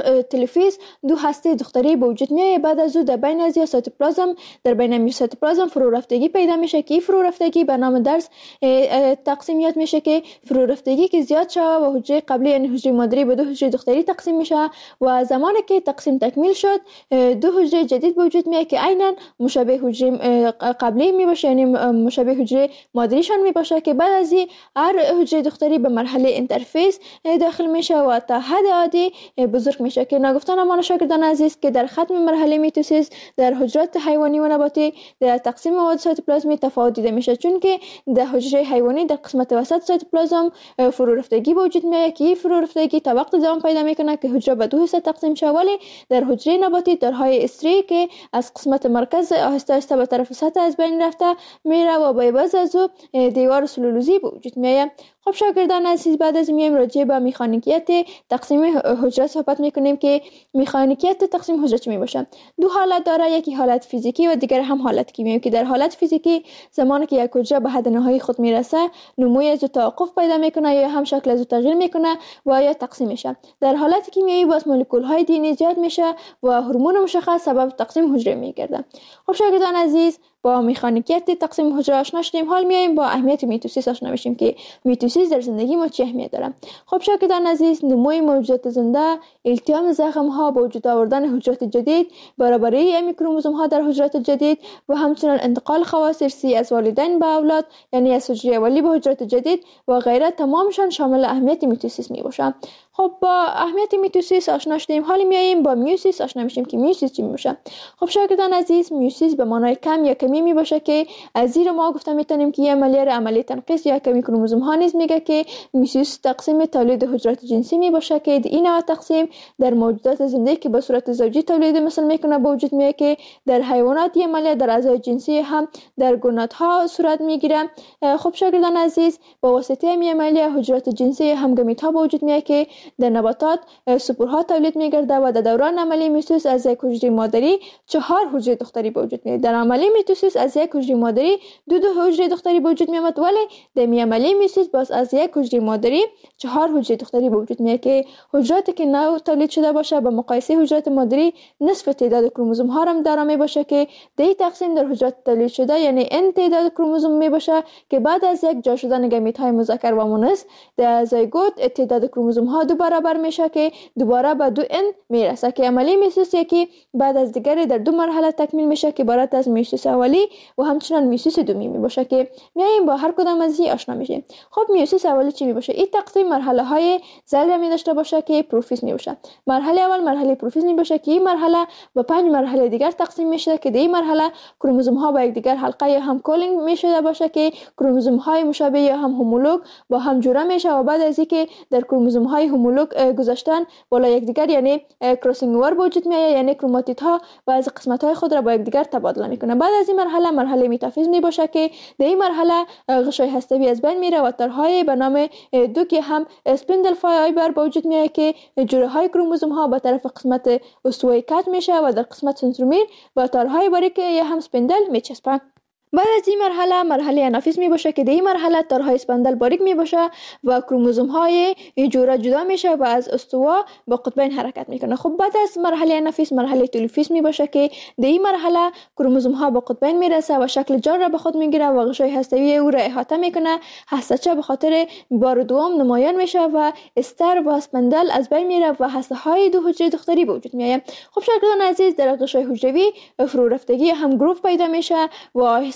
تلفیز دو هسته دختری به وجود میاد، بعد از او در بین از یا سایتوپلازم در بین میوسایتوپلازم فرو رفتگی پیدا میشه که فرو رفتگی به نام درس تقسیمیات میشه که فرو رفتگی که زیاد شوه و حجره قبلی یعنی حجره مادری به دو حجره دختری تقسیم میشه و زمانی که تقسیم تکمیل شد دو حجره جدید به وجود میاد که عیناً مشابه حجره قبلی می باشه، یعنی مشابه حجره مادریشان می باشه که بعد از این هر حجره دختری به مرحله اینترفیس داخل میشه و تا حد عادی بزرگ میشه که نگفتن امان شاگردان عزیز که در ختم مرحله میتوسیس در حجرات حیوانی و نباتی در تقسیم مواد سایتوپلازمی تفاوت دیده میشه، چون که در حجره حیوانی در قسمت وسط سایتوپلازم فرو رفتگی به وجود میاد که فرو رفتگی تا وقت دوام پیدا میکنه که حجره به دو حصه تقسیم شه، ولی در حجره نباتی درهای استری که از قسمت مرکز آهسته آهسته به طرف سطح از بین رفته میره و با عوض از او دیوار سلولوزی به وجود میاد. خب شاگردان عزیز، بعد از میایم راجع به مکانیکیت تقسیم حجره صحبت میکنیم که مکانیکیت تقسیم حجره چی میباشه؟ دو حالت داره، یکی حالت فیزیکی و دیگر هم حالت کیمیایی که در حالت فیزیکی زمانی که یک حجره به حد نهایی خود میرسه نموی از توقف پیدا میکنه یا هم شکل از تغییر میکنه و یا تقسیم میشه. در حالت کیمیایی باز مولکول های دی ان ای زیاد میشه و هورمون مشخص سبب تقسیم حجره میگرده. خب شاگردان عزیز، با مکانیکیت تقسیم حجره آشنا شدیم، حال میایم با اهمیت میتوسیس آشنا بشیم که میتوسیس در زندگی ما چه اهمیت داره. خب شاگردان عزیز، نموی موجودات زنده، التیام زخم ها، با وجود آوردن حجرات جدید، برابری امی کروموزوم ها در حجرات جدید و همچنین انتقال خواص ارثی از والدین به اولاد، یعنی از حجره اولی به حجرات جدید و غیره، تمامشان شامل اهمیت میتوسیس میباشه. خب با اهمیت میتوسیس آشنا شدیم، حالا میایم با میوسیس آشنا میشیم که میوسیس چی میباشه. خب شاگردان عزیز، میوسیس به معنای کم یا کمی میباشه که از زیر ما گفته میتونیم که یه عملیه عملیه تنقیص یا کمی کروموزوم ها نیز میگه که میوسیس تقسیم تولید حجرات جنسی میباشه که این نوع تقسیم در موجودات زنده که به صورت زوجی تولید مثل میکنه به وجود میاد که در حیوانات یه عملیه در اعضای جنسی هم در گوناتها صورت میگیره. خب شاگردان عزیز، با واسطه این عملیه حجرات جنسی هم گمیت ها به وجود میاد که در نباتات سپورها تولید میگرده و در دوران عملیه میوسیس از یک حجره مادری چهار حجره دختری به وجود میاد. در عملیه میوسیس از یک حجره مادری دو دو حجره دختری به وجود میاد، ولی در می عملیه میوسیس باز از یک حجره مادری چهار حجره دختری به وجود میاد که حجراتی که نو تولید شده باشه به مقایسه حجرات مادری نصف تعداد کروموزوم ها هم داره می باشه که در تقسیم در حجرات تولید شده یعنی ان تعداد کروموزوم می باشه که بعد از یک جا شدن گمیت های مذکر و مؤنث در زایگوت تعداد کروموزوم ها دو برابر میشه که دوباره به دو ان میرسه که عملیه میوسیس یکی بعد از دیگری در دو مرحله تکمیل میشه که عبارت از میوسیس اولی و همچنین میوسیس دومی می باشه که میایم با هر کدام از این آشنا میشیم. خب میوسیس اولی چی می باشه؟ این تقسیم مرحله های زل می داشته باشه که پروفیز می باشه. مرحله اول مرحله پروفیز می باشه که این مرحله به پنج مرحله دیگر تقسیم میشه که در این مرحله کروموزوم ها با یکدیگر حلقه یا هم کولینگ میشه باشه که کروموزوم های مشابه یا هم هومولوگ با هم جوړه میشه و بعد از اینکه در کروموزوم های هومولوگ گذاشتن بالا یکدیگر یعنی کراسینگ اوور به وجود میاد، یعنی کروماتید ها و از قسمت های خود را با یکدیگر تبادله میکنه. بعد از این مرحله مرحله میتافیز می باشه که در این مرحله غشای هسته‌ای از بین میره و تارهای به نام دو که هم اسپندل فایبر به وجود میاد که جوره های کروموزوم ها به طرف قسمت استوایی کات میشه و در قسمت سنترومیر و تارهای باریک هم اسپندل میچسبن. بعد از این مرحله مرحله انافیز می باشه که در این مرحله تارهای اسپندل باریک می باشه و کروموزوم های جوره جدا میشه و از استوا با قطبین حرکت میکنه. خب بعد از مرحله انافیز مرحله تلوفیز می باشه که در این مرحله کروموزوم ها با قطبین میرسه و شکل جان را به خود میگیره و غشای هسته‌ای او را احاطه میکنه. هسته‌چه به خاطر بار دوم نمایان میشه و استر و اسپندل از بین میره و هسته های دو حجره دختری به وجود میاد. خب شاگردان عزیز، در غشای حجروی فرو رفتگی هم گروف پیدا میشه و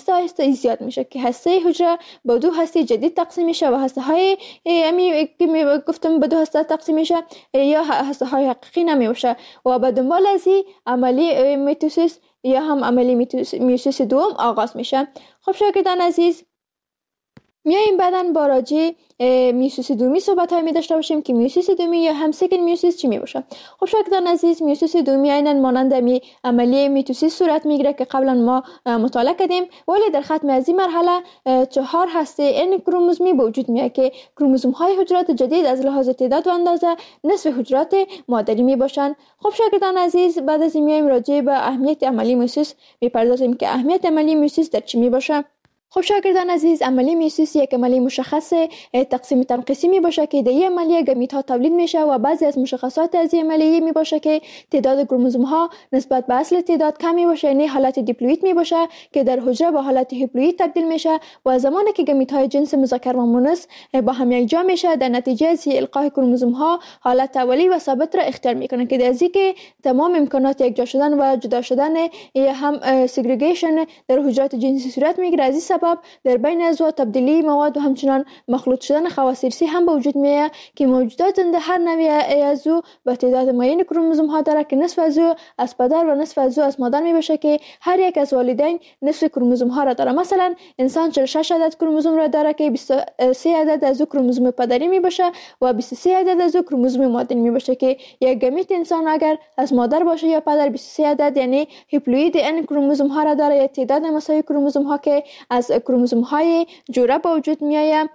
آهسته آهسته زیاد میشه که هسته حجره به دو هسته جدید تقسیم میشه و هسته های امی که گفتم به دو هسته تقسیم میشه یا هسته های حقیقی نمیشه و به دنبال از عملی میتوسیس یا هم عملی میوسیس دوم آغاز میشه. خب شاگردان عزیز، میایم بعدن با راجع میوسیس دومی صحبت های می داشته باشیم که میوسیس دومی یا هم سکند میوسیس چی می باشه. خب شاگردان عزیز، میوسیس دومی عیناً مانند می عملیه میتوسیس صورت میگیره که قبلا ما مطالعه کردیم، ولی در ختم از این مرحله چهار هسته این کروموزومی به وجود میاد که کروموزوم های حجرات جدید از لحاظ تعداد و اندازه نصف حجرات مادری می باشن. خب شاگردان عزیز، بعد از این میایم راجع به اهمیت عملی میوسیس میپردازیم که اهمیت عملی میوسیس در چی می باشه. خب شاگردان عزیز، عملی میوسیس یک عملی مشخص تقسیم تنقیصی می باشه که در این عملیه گمیت ها تولید میشه و بعضی از مشخصات از این عملیه می باشه که تعداد کروموزوم ها نسبت به اصل تعداد کم می باشه، یعنی حالت دیپلوئید می باشه که در حجره به حالت هیپلوئید تبدیل میشه و زمانی که گمیت های جنس مذکر و مؤنث با هم یکجا میشه در نتیجه از القای کروموزوم ها حالت اولی و ثابت را اختیار میکنه که در ازی که تمام امکانات یکجا شدن و جدا شدن هم سگریگیشن در حجرات جنسی صورت میگیره. از این در بین عضو تبدیلی مواد و همچنان مخلوط شدن خواص ارثی هم به وجود میاد که موجودات زنده هر نوع عضو به تعداد معین کروموزوم ها داره که نصف عضو از پدر و نصف عضو از مادر می باشه که هر یک از والدین نصف کروموزوم ها را داره. مثلا انسان چهل و شش عدد کروموزوم را داره که بیست و سه عدد از کروموزوم پدری می باشه و بیست و سه عدد از کروموزوم مادری می باشه که یک گمیت انسان اگر از مادر باشه یا پدر بیست و سه عدد یعنی هیپلوئید این کروموزوم ها را داره یا تعداد مساوی کروموزوم ها که از کروموزوم های جوره با وجود می آید.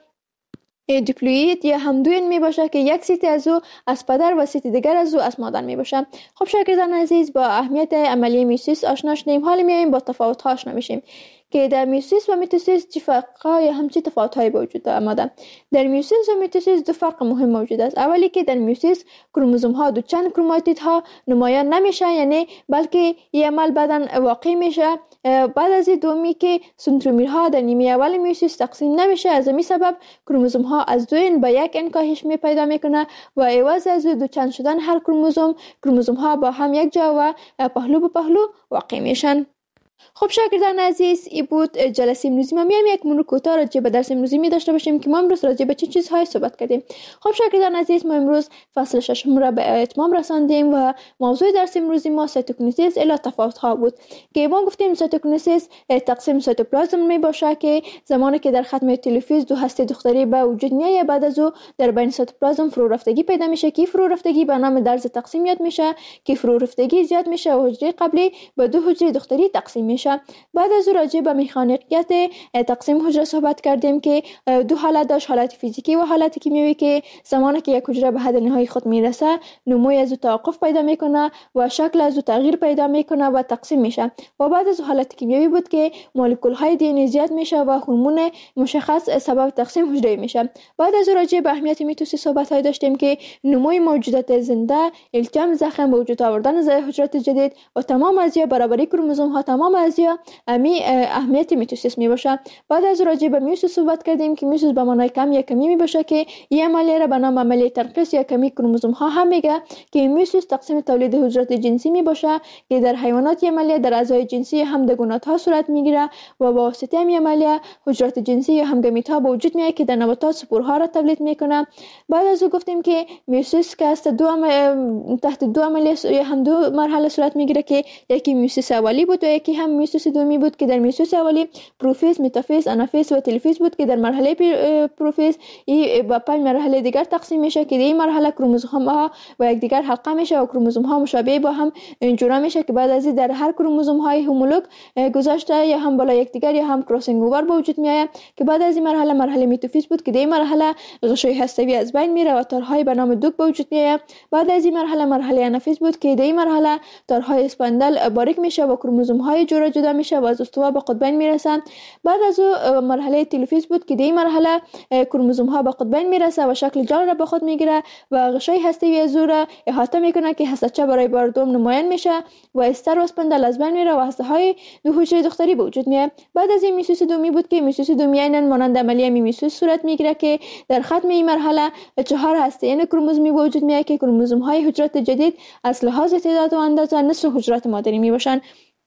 دیپلوئید یا همدوین می باشه که یک سیت از او از پدر و سیت دیگر از او از مادر می باشه. خب شاگردان عزیز، با اهمیت عملی میوسیس آشنا شدیم، حالا میایم با تفاوت ها آشنا میشیم که در میوسیس و میتوسیس چه فرق‌ها یا همچی تفاوت‌هایی وجود دارد. در میوسیس و میتوسیس دو فرق مهم موجود است. اولی که در میوسیس کروموزوم ها دو چند کروماتید ها نمایان نمیشه، یعنی بلکه این عمل بعداً واقع میشه. بعد از این دومی که سنترومیرها در نیمه اول میوسیس تقسیم نمیشه، از همین سبب کروموزوم ها از دو این به یک این کاهش می پیدا میکنه و عوض از دو چند شدن هر کروموزوم کروموزوم ها با هم یک جا و پهلو به پهلو واقع میشن. خب شاگردان عزیز، این بود جلسه امروزی ما. میایم یک مرور کوتاه راجع به درس امروزی می داشته باشیم که ما امروز راجع به چه چیزهای صحبت کردیم. خب شاگردان عزیز، ما امروز فصل ششم را به اتمام رساندیم و موضوع درس امروزی ما سایتوکینیزیس الی تفاوت ها بود که ما گفتیم سایتوکینیزیس تقسیم سایتوپلازم می باشه که زمانی که در ختم تلوفیز دو هسته دختری به وجود میاد، بعد از او در بین سایتوپلازم فرو رفتگی پیدا میشه که فرو رفتگی به نام درز تقسیمیت میشه که فرو رفتگی زیاد میشه و حجره قبلی به دو حجره دختری تقسیم میشه. بعد از راجع به مکانیکیت تقسیم حجره صحبت کردیم که دو حالت داشت، حالت فیزیکی و حالت کیمیایی که زمانی که یک حجره به حد نهایی خود میرسه نموی از توقف پیدا میکنه و شکل از تغییر پیدا میکنه و تقسیم میشه. و بعد از حالت کیمیایی بود که مولکول های دی ان ای زیاد میشه و هورمون مشخص سبب تقسیم حجره میشه. بعد از راجع به اهمیت میتوسیس صحبت های داشتیم که نموی موجودات زنده، التیام زخم، به وجود آوردن حجرات جدید و تمام ازیا برابری کروموزوم ها، تمام ازیا امی اهمیت میتوسیس می باشه. بعد از راجع به میوسیس صحبت کردیم که میوسیس به معنای کم یا کمی می باشه که این عملیه را به نام عملیه تنقیص یا کمی کروموزوم ها هم میگه که میوسیس تقسیم تولید حجرات جنسی می باشه که در حیوانات این عملیه در اعضای جنسی هم دگونات ها صورت میگیره و با واسطه این عملیه حجرات جنسی یا هم گمیت ها به وجود میاد که در نباتات سپورها را تولید میکنه. بعد از او گفتیم که میوسیس که است دو عمل... تحت دو عملیه یا هم دو مرحله صورت میگیره که یکی میوسیس اولی بود و یکی هم میوسیس دومی بود که در میوسیس اولی پروفیز، متافیز، آنافیز و تلفیز بود که در مرحله پروفیز این با پنج مرحله دیگر تقسیم میشه که در این مرحله کروموزوم ها و یک دیگر حلقه میشه و کروموزوم ها مشابه با هم جورا میشه که بعد از این در هر کروموزوم های هومولوگ گذاشته یا هم بالا یک دیگر یا هم کراسینگ اوور به وجود میاد که بعد از این مرحله مرحله متافیز بود که در این مرحله غشای هسته‌ای از بین میره و تارهای به نام دوک به وجود میاد. بعد از این مرحله مرحله آنافیز بود که در این مرحله تارهای اسپاندل باریک میشه و کروموزوم های جورا جدا میشه و از استوا به قطبین میرسن. بعد از او مرحله تلفیز بود که در این مرحله کروموزوم ها به قطبین میرسه و شکل جال را به خود میگیره و غشای هسته‌ای از او را احاطه میکنه که هسته‌چه برای بار دوم نمایان میشه و استر و اسپاندل از بین میره و هسته های دو حجره دختری به وجود میاد. بعد از این میوسیس دومی بود که میوسیس دومی عیناً مانند عملیه میوسیس صورت میگیره که در ختم این مرحله چهار هسته این کروموزومی به وجود میاد که کروموزوم های حجرات جدید از لحاظ تعداد و اندازه نصف حجرات مادری میباشن.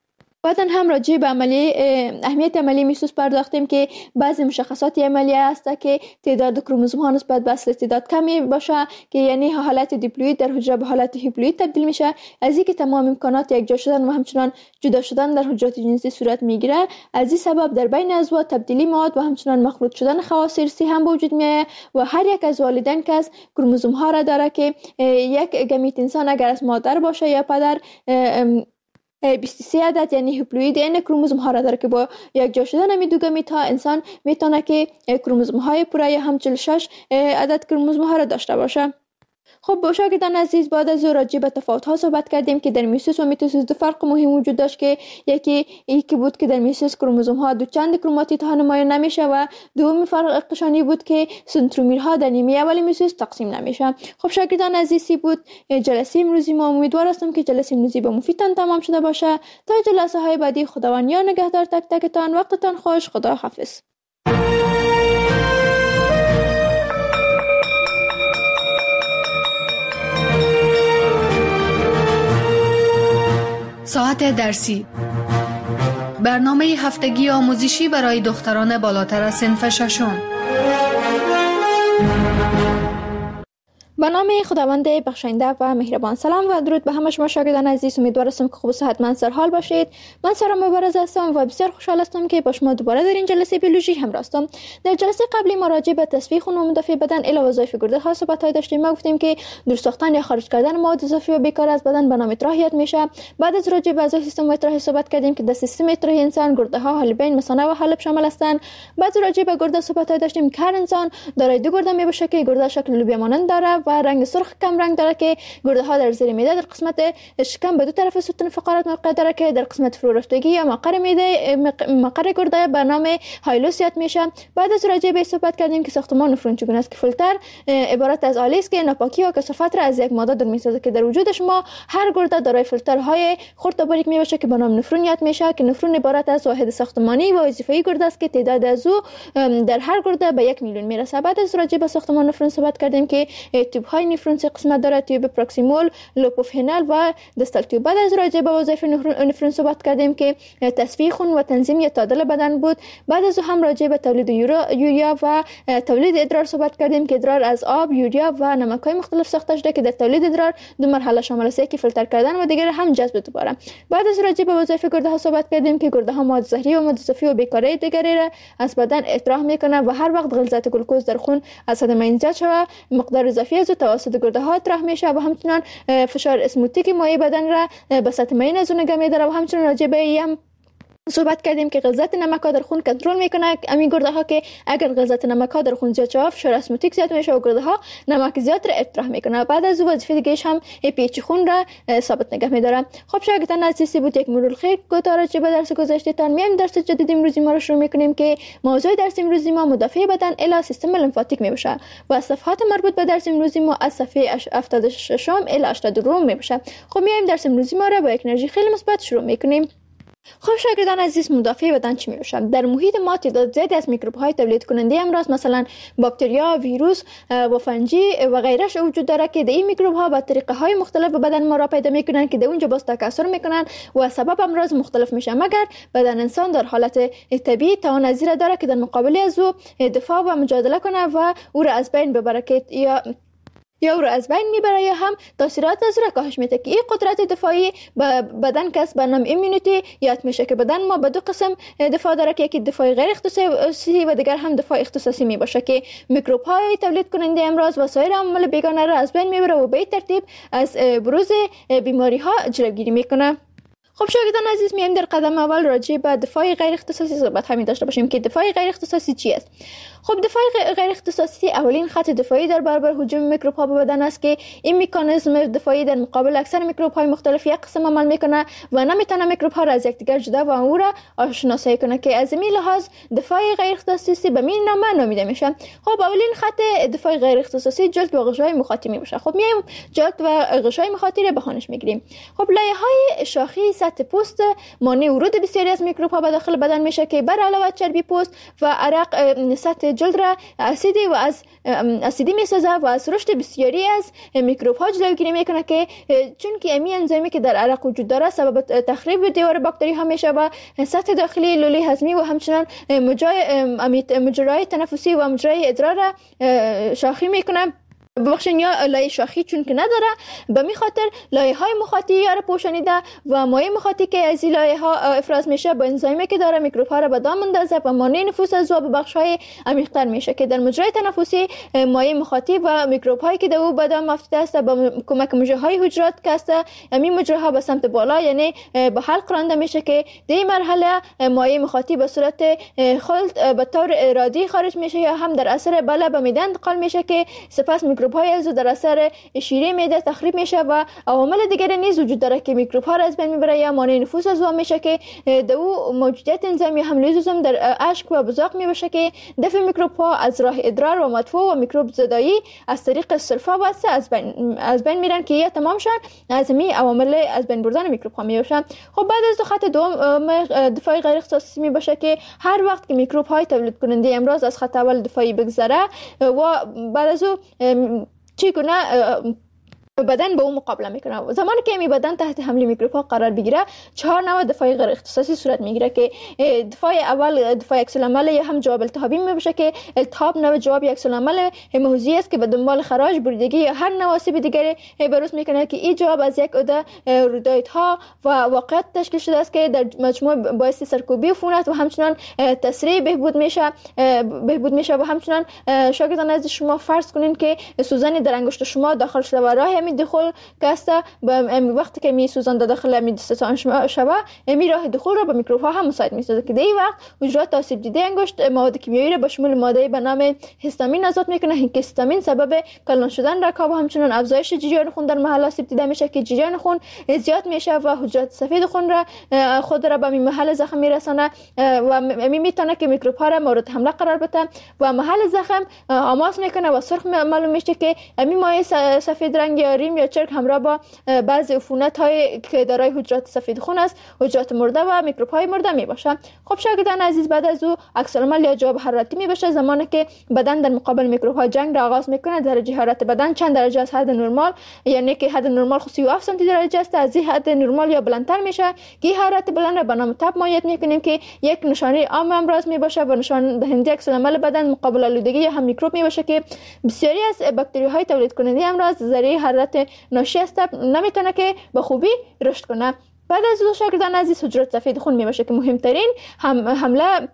بعدن هم راجع به عملی اهمیت عملی میسوس پرداختیم که بعضی مشخصات عملی است که تعداد کروموزوم ها نسبت به اصل استعداد کمی باشه که یعنی حالت دیپلوید در حجره به حالت هیپلوید تبدیل میشه. از اینکه تمام امکانات یک جا شدن و همچنان جدا شدن در حجرات جنسی صورت میگیره، از این سبب در بین عضو تبدیلی مواد و همچنان مخلوط شدن خواص ارثی هم به وجود میاد و هر یک از والدین که از کروموزوم ها را داره که یک گمیت انسان اگر از مادر باشه یا پدر بیست و سه عدد یعنی هیپلوید این کروموزوم ها را داره که با یک جا شدن می دو گمیت ها انسان میتونه که کروموزوم های پوره یا هم چهل و شش عدد کروموزوم ها را داشته باشه. خب با شاگردان عزیز، بعد از راجع به تفاوت ها صحبت کردیم که در میوسیس و میتوسیس دو فرق مهم وجود داشت که یکی یکی بود که در میوسیس کروموزوم ها دو چند کروماتید ها نمایان نمیشه و دومی فرقشانی بود که سنترومرها در نیمه اول میوسیس تقسیم نمیشه. خب شاگردان عزیزی بود جلسه امروزی ما. امیدوار هستم که جلسه امروزی به مفیدتان تمام شده باشه. تا جلسه های بعدی خداوند یا نگهدار تک تکتان. وقتتان خوش. خدا حافظ. ساعت درسی، برنامه هفتگی آموزشی برای دختران بالاتر از صنف ششم. به نام خداوند بخشنده و مهربان. سلام و درود به همه شما شاگردان عزیز. امیدوار هستم که خوب و صحتمند سر حال باشید. من سارا مبارز هستم و بسیار خوشحال هستم که با شما دوباره در این جلسه بیولوژی همراه هستم. در جلسه قبلی ما راجع به تصفیه خون و مدافع بدن الی وظایف گرده ها صحبت داشتیم. ما گفتیم که دور ساختن یا خارج کردن مواد اضافی و بیکار از بدن به نام اطراحیت میشه. بعد از راجع به اعضای سیستم اطراحی صحبت کردیم که در سیستم اطراحی انسان گرده ها، حالبین، مثانه و حالب شامل هستند. بعد راجع به گرده صحبت داشتیم که هر انسان دارای دو گرده می باشه که گرده شکل لوبیا مانند داره و رنگ سرخ کم رنگ داره که گرده ها در زیر معده در قسمت شکم به دو طرف ستون فقرات موقع داره که در قسمت فرو رفتگی یا مقر معده مقر گرده به نام هایلوس یاد میشه. بعد از راجع به صحبت کردیم که ساختمان نفرون چگونه است که فیلتر عبارت از آلی است که ناپاکی و کثافت را از یک ماده دور میسازه که در وجود شما هر گرده دارای فیلترهای خرد و باریک میباشه که به نام نفرون یاد میشه که نفرون عبارت از واحد ساختمانی و وظیفه‌ای گرده است که تعداد از او در هر گرده به یک میلیون میرسه. بعد از راجع به ساختمان نفرون صحبت کردیم که تیوب های نفرون سه قسمت داره: تیوب پروکسیمال، لوپوفینال و دستال تیوب. بعد از راجع به وظایف نفرون صحبت کردیم که تصفیه خون و تنظیم یا تعادل بدن بود. بعد از هم راجع به تولید یوریا و تولید ادرار صحبت کردیم که ادرار از آب، یوریا و نمک‌های مختلف ساخته شده که در تولید ادرار دو مرحله شامل است: یکی فیلتر کردن و دیگر هم جذب دوباره. بعد از راجع به وظایف گرده ها صحبت کردیم که گرده ها مواد زهری و مواد اضافی و بیکاری دیگری را از بدن اطراح میکنه و هر وقت غلظت گلوکوز در خون از حد معین زیاد شود مقدار اضافی از توسط گرده ها اطراح میشه و همچنان فشار اسموتیک مایع بدن را به سطح معین از اون نگه میداره و همچنان راجع به هم صحبت کردیم که غلظت نمک ها در خون کنترل میکنه همین گرده ها که اگر غلظت نمک ها در خون زیاد شود فشار اسموتیک زیاد میشه و گرده ها نمک زیاد را اطراح میکنه. بعد از وظیفه دیگه‌اش هم پی اچ خون را ثابت نگه میداره. خب شاگردان عزیزی بود یک مرور خیر گذار به درس گذشته تان. میایم درس جدید امروزی ما رو شروع میکنیم که موضوع درس امروزی ما مدافع بدن الی سیستم لمفاتیک میباشه و صفحات مربوط به درس امروزی ما از صفحه هفتاد و شش الی هشتاد و دو میباشه. خب میایم درس امروزی ما رو با یک انرژی خیلی مثبت شروع میکنیم. خب شاگردان عزیز، مدافع بدن چی میشه؟ در محیط ما تعداد زیادی از میکروب های تولید کننده امراض مثلا باکتریا، ویروس و فنجی و غیرش وجود داره که این میکروب ها با طریقه های مختلف به بدن ما را پیدا میکنن که در اونجا باز تکثر میکنن و سبب امراض مختلف میشه، مگر بدن انسان در حالت طبیعی توان از این داره که در مقابل از او دفاع و مجادله کنه و او را از بین ببره که یا یا او را از بین میبره یا هم تاثیرات از را کاهش میده که این قدرت دفاعی به بدن کسب به نام ایمونیتی یاد میشه که بدن ما به دو قسم دفاع داره که یکی دفاع غیر اختصاصی و دیگر هم دفاع اختصاصی میباشه که میکروب های تولید کننده امراض و سایر عوامل بیگانه را از بین میبره و به این ترتیب از بروز بیماری ها جلوگیری میکنه. خب شاگردان عزیز، میایم در قدم اول راجع به دفاع غیر اختصاصی صحبت همین داشته باشیم که دفاع غیر اختصاصی چی است. خب دفاع غیر اختصاصی اولین خط دفاعی در برابر هجوم میکروب ها به بدن است که این مکانیزم دفاعی در مقابل اکثر میکروب های مختلف یک قسم عمل میکنه و نمیتونه میکروب ها را از یکدیگر جدا و او را آشناسایی کنه که از این لحاظ دفاع غیر اختصاصی به این نام نامیده میشه. خب اولین خط دفاع غیر اختصاصی جلد و غشای مخاطی میشه. خب میایم جلد و غشای مخاطی را بهانش میگیریم. خب لایه های شاخی سطح پوست مانع ورود بسیاری از میکروب ها به داخل بدن میشه که بر علاوه چربی پوست و عرق سطح که جلد را اسیدی و از اسیدی میسازه و از رشد بسیاری از میکروب ها جلوگیری میکنه که چون که امی انزیمی که در عرق وجود داره سبب تخریب دیوار باکتری ها میشه و سطح داخلی لوله هضمی و همچنان مجرای تنفسی و مجرای ادرار را شاخی میکنه. ببخشید یا لایه شاخی چون که نداره، به می خاطر لایه های مخاطی یا را پوشانیده و مایع مخاطی که از این لایه ها افراز میشه با انزیمی که داره میکروب ها را به دام اندازه و مانع نفوذ از به بخش های عمیق‌تر میشه که در مجرای تنفسی مایع مخاطی و میکروب هایی که در او به دام افتاده است با کمک مجره های حجرات که است همین مجره ها به سمت بالا یعنی به حلق رانده میشه که در این مرحله مایع مخاطی به صورت خلط به طور ارادی خارج میشه یا هم در اثر بالا به معده انتقال میشه که سپس میکروب های از در اثر شیره معده تخریب میشه و عوامل دیگری نیز وجود داره که میکروب ها را از بین میبره یا مانع نفوذ از آن میشه که در او موجودیت انزیم یا هم لیزوزوم در اشک و بزاق میبشه که دفع میکروب ها از راه ادرار و مدفوع و میکروب زدایی از طریق سرفه واسه از بین از بین میرن که یا تمام شن از می عوامل از بین بردن میکروب ها میباشن. خب بعد از خط دوم دفاعی غیر اختصاصی میباشه که هر وقت که میکروب های تولید کننده امراض از خط اول دفاعی بگذره و بعد از او چگونه بدن به اون مقابله میکنه. زمانی که می بدن تحت حمله میکروب ها قرار بگیره چهار نوع دفاعی غیر اختصاصی صورت میگیره که دفاع اول دفاع عکس العمل یا هم جواب التهابی میباشه که التهاب نوع جواب عکس العمل هموزی است که به دنبال خراج بریدگی یا هر نوع آسیب دیگری بروز میکنه که این جواب از یک عده رودایت‌ها و واقعیت تشکیل شده است که در مجموع باعث سرکوبی عفونت و همچنان تسریع بهبود میشه بهبود میشه و همچنان شاگردان از شما فرض کنین که سوزن در انگشت شما داخل شده و راه می دخول کاسته به وقتی که می سوزان داخل می دستان شبا می راه دخول را به میکروب ها هم مساعد می سازد که در این وقت حجرات آسیب دیده انگشت مواد کیمیایی را به شمول ماده به نام هیستامین آزاد میکنه که هیستامین سبب کلان شدن رکاب و همچنان افزایش جریان خون در محل آسیب دیده میشه که جریان خون زیاد میشه و حجرات سفید خون را خود را به محل زخم میرسانه و می میتونه که میکروب ها را مورد حمله قرار بده و محل زخم آماس میکنه و سرخ معلوم میشه که همین مایع سفید رنگ یا ریم یا چرک همراه با بعضی عفونت های که دارای حجرات سفید خون است حجرات مرده و میکروب های مرده می باشه. خب شاگردان عزیز بعد از او عکس العمل یا جواب حرارتی می باشه زمانی که بدن در مقابل میکروب ها جنگ را آغاز میکنه. درجه حرارت بدن چند درجه از حد نرمال یعنی که حد نرمال خود سی و هفت سانتی درجه است از این حد نرمال یا بلندتر میشه که حرارت بلند را به نام تب مایعات میکنیم که یک نشانه عام امراض می باشه و نشان دهنده عکس العمل بدن مقابل آلودگی یا هم میکروب می باشه که بسیاری از باکتری های تولید کننده امراض ذریعه حرارت ناشی از تب نمیتونه که به خوبی رشد کنه. بعد از او شاگردان عزیز حجرات سفید خون می باشه که مهمترین هم حمله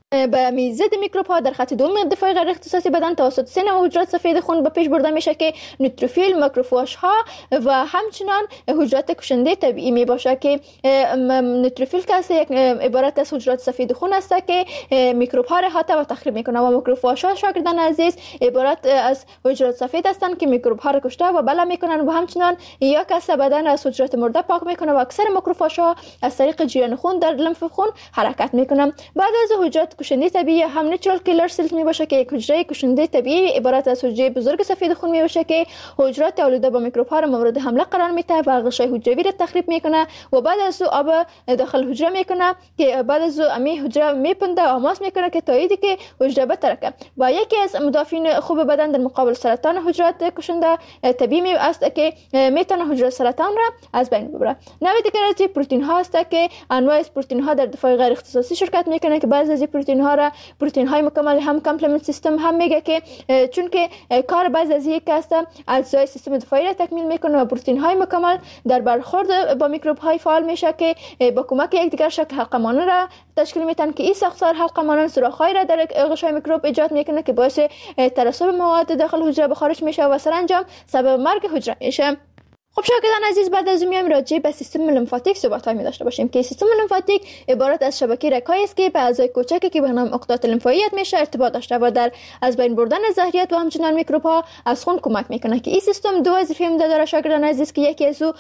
به میزد میکروب ها در خط دوم دفاع غیر اختصاصی بدن توسط سه نوع حجرات سفید خون به پیش برده میشه که نوتروفیل، ماکروفاژ ها و همچنان حجرات کشنده طبیعی می باشه که نوتروفیل که یک عبارت از حجرات سفید خون است که میکروب ها را احاطه و تخریب میکنه و ماکروفاژ ها شاگردان عزیز عبارت از حجرات سفید هستند که میکروب ها را کشته و بلا میکنن و همچنان یا کس بدن از حجرات مرده پاک میکنه و اکثر ماکروفاژ ها از طریق جریان خون در لمف خون حرکت میکنن. بعد از حجرات کشنده طبیعی هم نیچرال کیلر سلز می باشه که یک حجره کشنده طبیعی عبارت از حجره بزرگ سفید خون می باشه که حجرات آلوده با میکروب ها را مورد حمله قرار میده و غشای حجروی را تخریب میکنه و بعد از او آب داخل حجره میکنه که بعد از او امی حجره میپنده و آماس میکنه که تاییدی که حجره بترکه و یکی از مدافعین خوب بدن در مقابل سرطان حجرات کشنده طبیعی است که میتونه حجره سرطان را از بین ببره. نوع دیگر از پروتئین ها است که انواع از پروتئین ها در دفاع غیر اختصاصی شرکت میکنه که بعضی از پروتئین ها را پروتئین های مکمل هم کامپلمنت سیستم هم میگه که چون که کار بعضی از یک است اجزای سیستم دفاعی را تکمیل میکنه و پروتئین های مکمل در برخورد با میکروب های فعال میشه که با کمک یکدیگر شکل حلقه مانند را تشکیل میدن که این ساختار حلقه مانند سوراخ های را در غشای میکروب ایجاد میکنه که باعث ترسب مواد داخل حجره به خارج میشه و سرانجام سبب مرگ حجره میشه. خب شاگردان عزیز بعد از میام راجع به سیستم لمفاتیک صحبت می داشته باشیم که سیستم لمفاتیک عبارت از شبکه رگ‌هایی است که به اعضای کوچکی که به نام عقدات لمفاویت میشه ارتباط داشته و در از بین بردن زهریات و همچنان میکروب ها از خون کمک میکنه که این سیستم دو وظیفه عمده داره شاگردان عزیز که یکی از او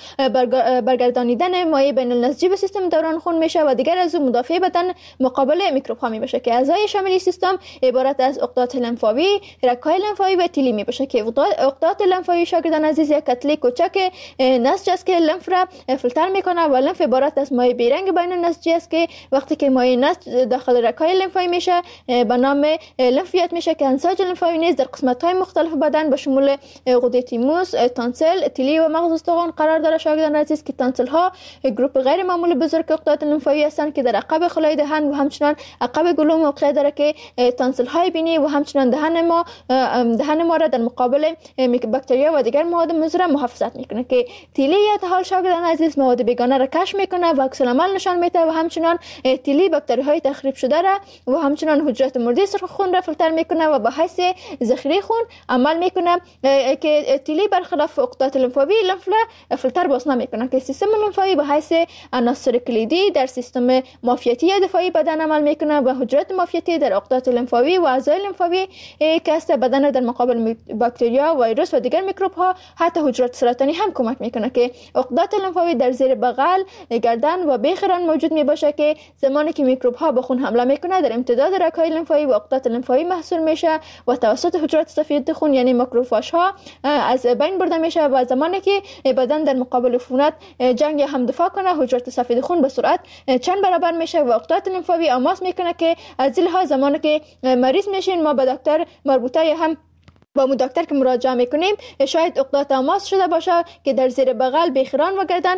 برگردانیدن مایع بین النسجی به سیستم دوران خون میشه و دیگر از او مدافع بدن مقابل میکروب ها میشه که اعضای شامل سیستم عبارت از عقدات لمفاوی، رگ‌های لمفاوی و تیلی میشه که عقدات لمفاوی شاگردان عزیز یک کتله کوچک نسج است که لنف را فیلتر میکنه و لنف عبارت از مایع بیرنگ بین نسجی است که وقتی که مایع نسج داخل رگ‌های لنفاوی میشه به نام لنفیت میشه که انساج لنفاوی نیز در قسمت‌های مختلف بدن به شمول غده تیموس، تانسل، تیلی و مغز استخوان قرار داره. شاگردان عزیز که تانسل ها گروپ غیر معمولی بزرگ عقدات لنفاوی هستند که در عقب خلای دهن و همچنان عقب گلو موقع داره که تانسل های بینی و همچنان دهن ما دهن ما را در مقابل باکتریا و دیگر مواد مضر محافظت میکنه که تیلی حال شاگردان عزیز مواد بیگانه را کشف میکنه و عکس العمل نشان میده و همچنان تیلی باکتری های تخریب شده را و همچنان حجرات مردی سرخ خون را فیلتر میکنه و به حیث ذخیره خون عمل میکنه که تیلی برخلاف عقدات لنفاوی لنف را فیلتر باز نمیکنه که سیستم لنفاوی به حیث عناصر کلیدی در سیستم معافیتی دفاعی بدن عمل میکنه و حجرات معافیتی در عقدات لنفاوی و اعضای لنفاوی که است بدن در مقابل باکتریا، ویروس و دیگر میکروب ها حتی حجرات سرطانی هم کمک میکنه که عقدات لنفاوی در زیر بغل، گردن و بیخران موجود می باشه که زمانی که میکروب ها به خون حمله میکنه در امتداد رگ‌های لنفاوی و عقدات لنفاوی محصول میشه و توسط حجرات سفید خون یعنی ماکروفاژ ها از بین برده میشه و زمانی که بدن در مقابل عفونت جنگ هم دفاع کنه حجرات سفید خون به سرعت چند برابر میشه و عقدات لنفاوی آماس میکنه که از این لحاظ زمانی که مریض میشین ما به دکتر مربوطه هم با مو دکتر که مراجعه میکنیم شاید عقدات آماس شده باشه که در زیر بغل، بیخران و گردن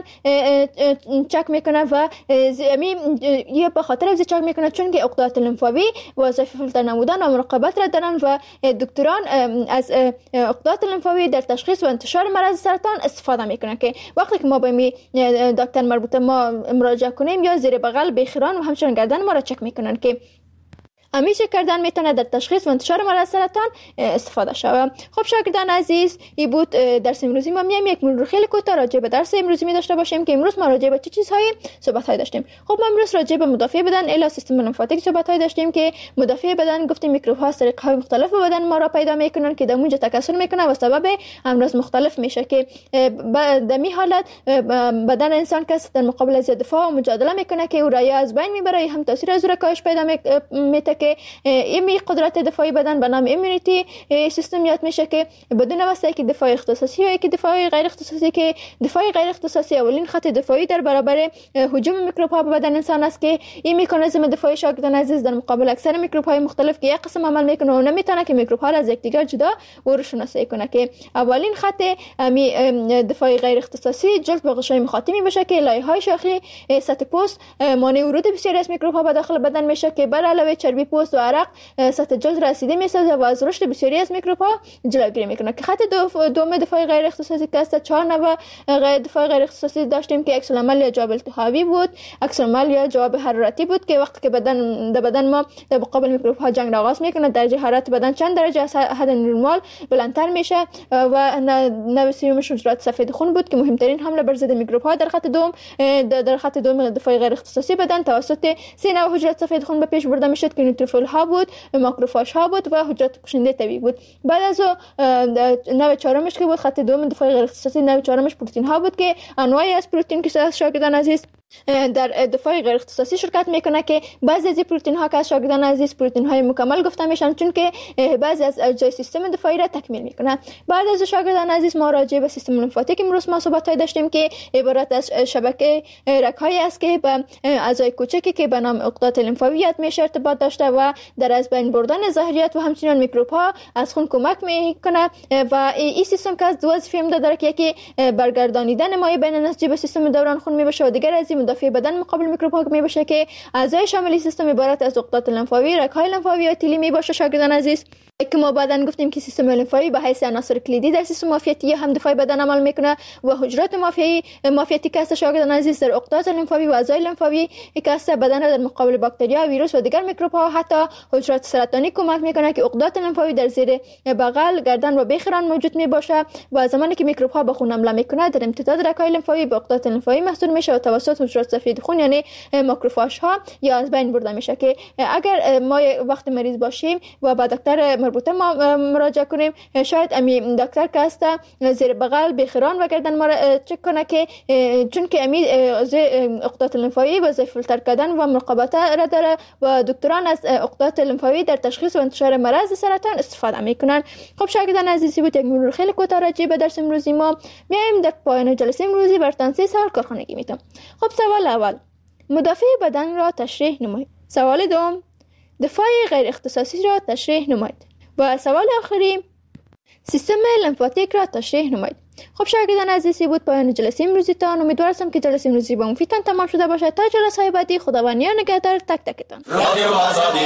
چک میکنه و زمین یه به خاطر از چک میکنه چون که عقدات لنفاوی وظیفه فیلتر نمودن و مراقبت را دارن و دکتران از عقدات لنفاوی در تشخیص و انتشار مرض سرطان استفاده میکنن که وقتی که ما به می دکتر مربوطه ما مراجعه کنیم یا زیر بغل، بیخران و همچنین گردن ما را چک میکنن که همیشه کردن میتونه در تشخیص و انتشار مرض سرطان استفاده شود. خب شاگردان عزیز این بود درس امروزی ما. میایم یک مرور خیلی کوتاه راجع به درس امروزی می داشته باشیم که امروز ما راجع به چه چیزهایی صحبت های داشتیم. خب ما امروز راجع به مدافع بدن الی سیستم لمفاتیک صحبت های داشتیم که مدافع بدن گفتیم میکروب ها از طریق های مختلف بدن ما را پیدا میکنن که در اونجا تکثر میکنه و سبب امراض مختلف میشه که در می حالت بدن انسان که در مقابل از دفاع و مجادله میکنه که او را یا از بین میبره هم تاثیر از کاهش پیدا میته که ایمی قدرت دفاعی بدن به نام ایمونیتی سیستم یاد میشه که بدون واسطه که دفاع اختصاصی یا که دفاع غیر اختصاصی که دفاع غیر اختصاصی اولین خط دفاعی در برابر هجوم میکروب ها به بدن انسان است که این مکانیزم دفاعی شاگردان عزیز در مقابل اکثر میکروب های مختلف که یک قسم عمل میکنه و نمیتونه که میکروب ها را از یکدیگر جدا و رو شناسایی کنه که اولین خط می دفاعی غیر اختصاصی جلد به غشای مخاطی باشه که لایه های شاخی سطح پوست مانع ورود بسیاری از میکروب ها به داخل بدن میشه که بر علاوه چربی پوست و عرق سطح جلد رسیده میسازه و از رشد بسیاری از میکروب ها جلوگیری میکنه که خط دوم دفاع غیر اختصاصی که است چهار نوع غیر دفاع غیر اختصاصی داشتیم که عکس العمل یا جواب التهابی بود، عکس العمل یا جواب حرارتی بود که وقتی که بدن در بدن ما در مقابل میکروب ها جنگ را آغاز میکنه درجه حرارت بدن چند درجه از حد نرمال بلندتر میشه و نوع سومش حجرات سفید خون بود که مهمترین حمله بر ضد میکروب ها در خط دوم در خط دوم دفاع غیر اختصاصی بدن توسط سه نوع حجرات سفید خون به پیش برده میشد که نیوتروفیل ها بود، ماکروفاژ ها بود و حجرات کشنده طبیعی بود. بعد از نوع چهارمش که بود خط دوم دفاع غیر اختصاصی نوع چهارمش پروتئین ها بود که انواعی از پروتئین که شاگردان عزیز در دفاع غیر اختصاصی شرکت میکنه که بعضی از پروتئین ها که شاگردان عزیز پروتئین های مکمل گفته میشن چون که بعضی از اجزای سیستم دفاعی را تکمیل میکنه. بعد از شاگردان عزیز ما راجع به سیستم لمفاتیک امروز ما صحبت های داشتیم که عبارت از شبکه رگ‌هایی است که به اعضای کوچکی که به نام عقدات لمفاوی میشه ارتباط داشته و در از بین بردن زهریات و همچنین میکروب ها از خون کمک میکنه و این سیستم که از دو وظیفه داره که یکی برگردانیدن مایع بین نسجی به سیستم دوران خون میباشه و دیگر از مدافع بدن مقابل میکروب ها میباشه که اعضای شامل سیستم عبارت از عقدات لمفاوی، رگ‌های لمفاوی و تیلی میباشه شاگردان عزیز که ما بعدن گفتیم که سیستم لمفاوی به حیث عناصر کلیدی در سیستم معافیتی هم دفاعی بدن عمل میکنه و حجرات معافیتی معافیتی که است شاگردان عزیز در عقدات لمفاوی و اعضای لمفاوی که است بدن را در مقابل باکتریا، ویروس و دیگر میکروب ها حتی حجرات سرطانی کمک میکنه که عقدات لمفاوی در زیر بغل، گردن و بیخران موجود میباشه و زمانی که میکروب ها به خون حمله میکنه در امتداد رگ‌های لمفاوی به عقدات لمفاوی محصول میشه و توسط موجودات سفید خون یعنی ماکروفاژ ها یا از بین برده میشه که اگر ما وقت مریض باشیم و به دکتر مربوطه ما مراجعه کنیم، شاید امی دکتر که است زیر بغل بخیران و گردن ما را چک کنه که چون که امی عقدات لنفاوی و فیلتر کردن و مراقبت را داره و دکتران از عقدات لنفاوی در تشخیص و انتشار مرض سرطان استفاده میکنن. خب شاگردان عزیزی، بود یک مرور خیلی کوتاه راجع به درس امروزی ما. میایم در پایان جلسه امروزی برتان سه سوال کارخانگی میتم. خب سوال اول، مدافع بدن را تشریح نمایید. سوال دوم، دفاع غیر اختصاصی را تشریح نمایید. و سوال آخری، سیستم لمفاتیک را تشریح نمایید. خب شاگردان عزیزی، بود پایان جلسه امروزی تان. امیدوارم که جلسه امروزی با مفیدتان تمام شده باشد. تا جلسه بعدی، خداوند نگهدار تک تکتان. رادیو آزادی.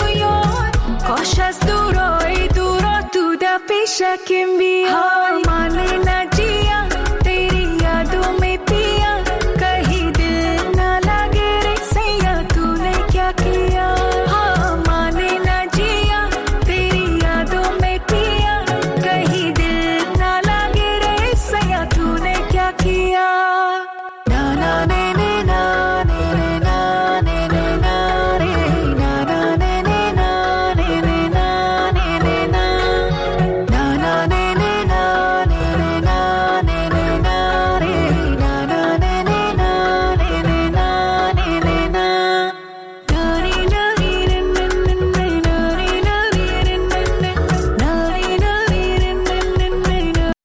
Can be hard.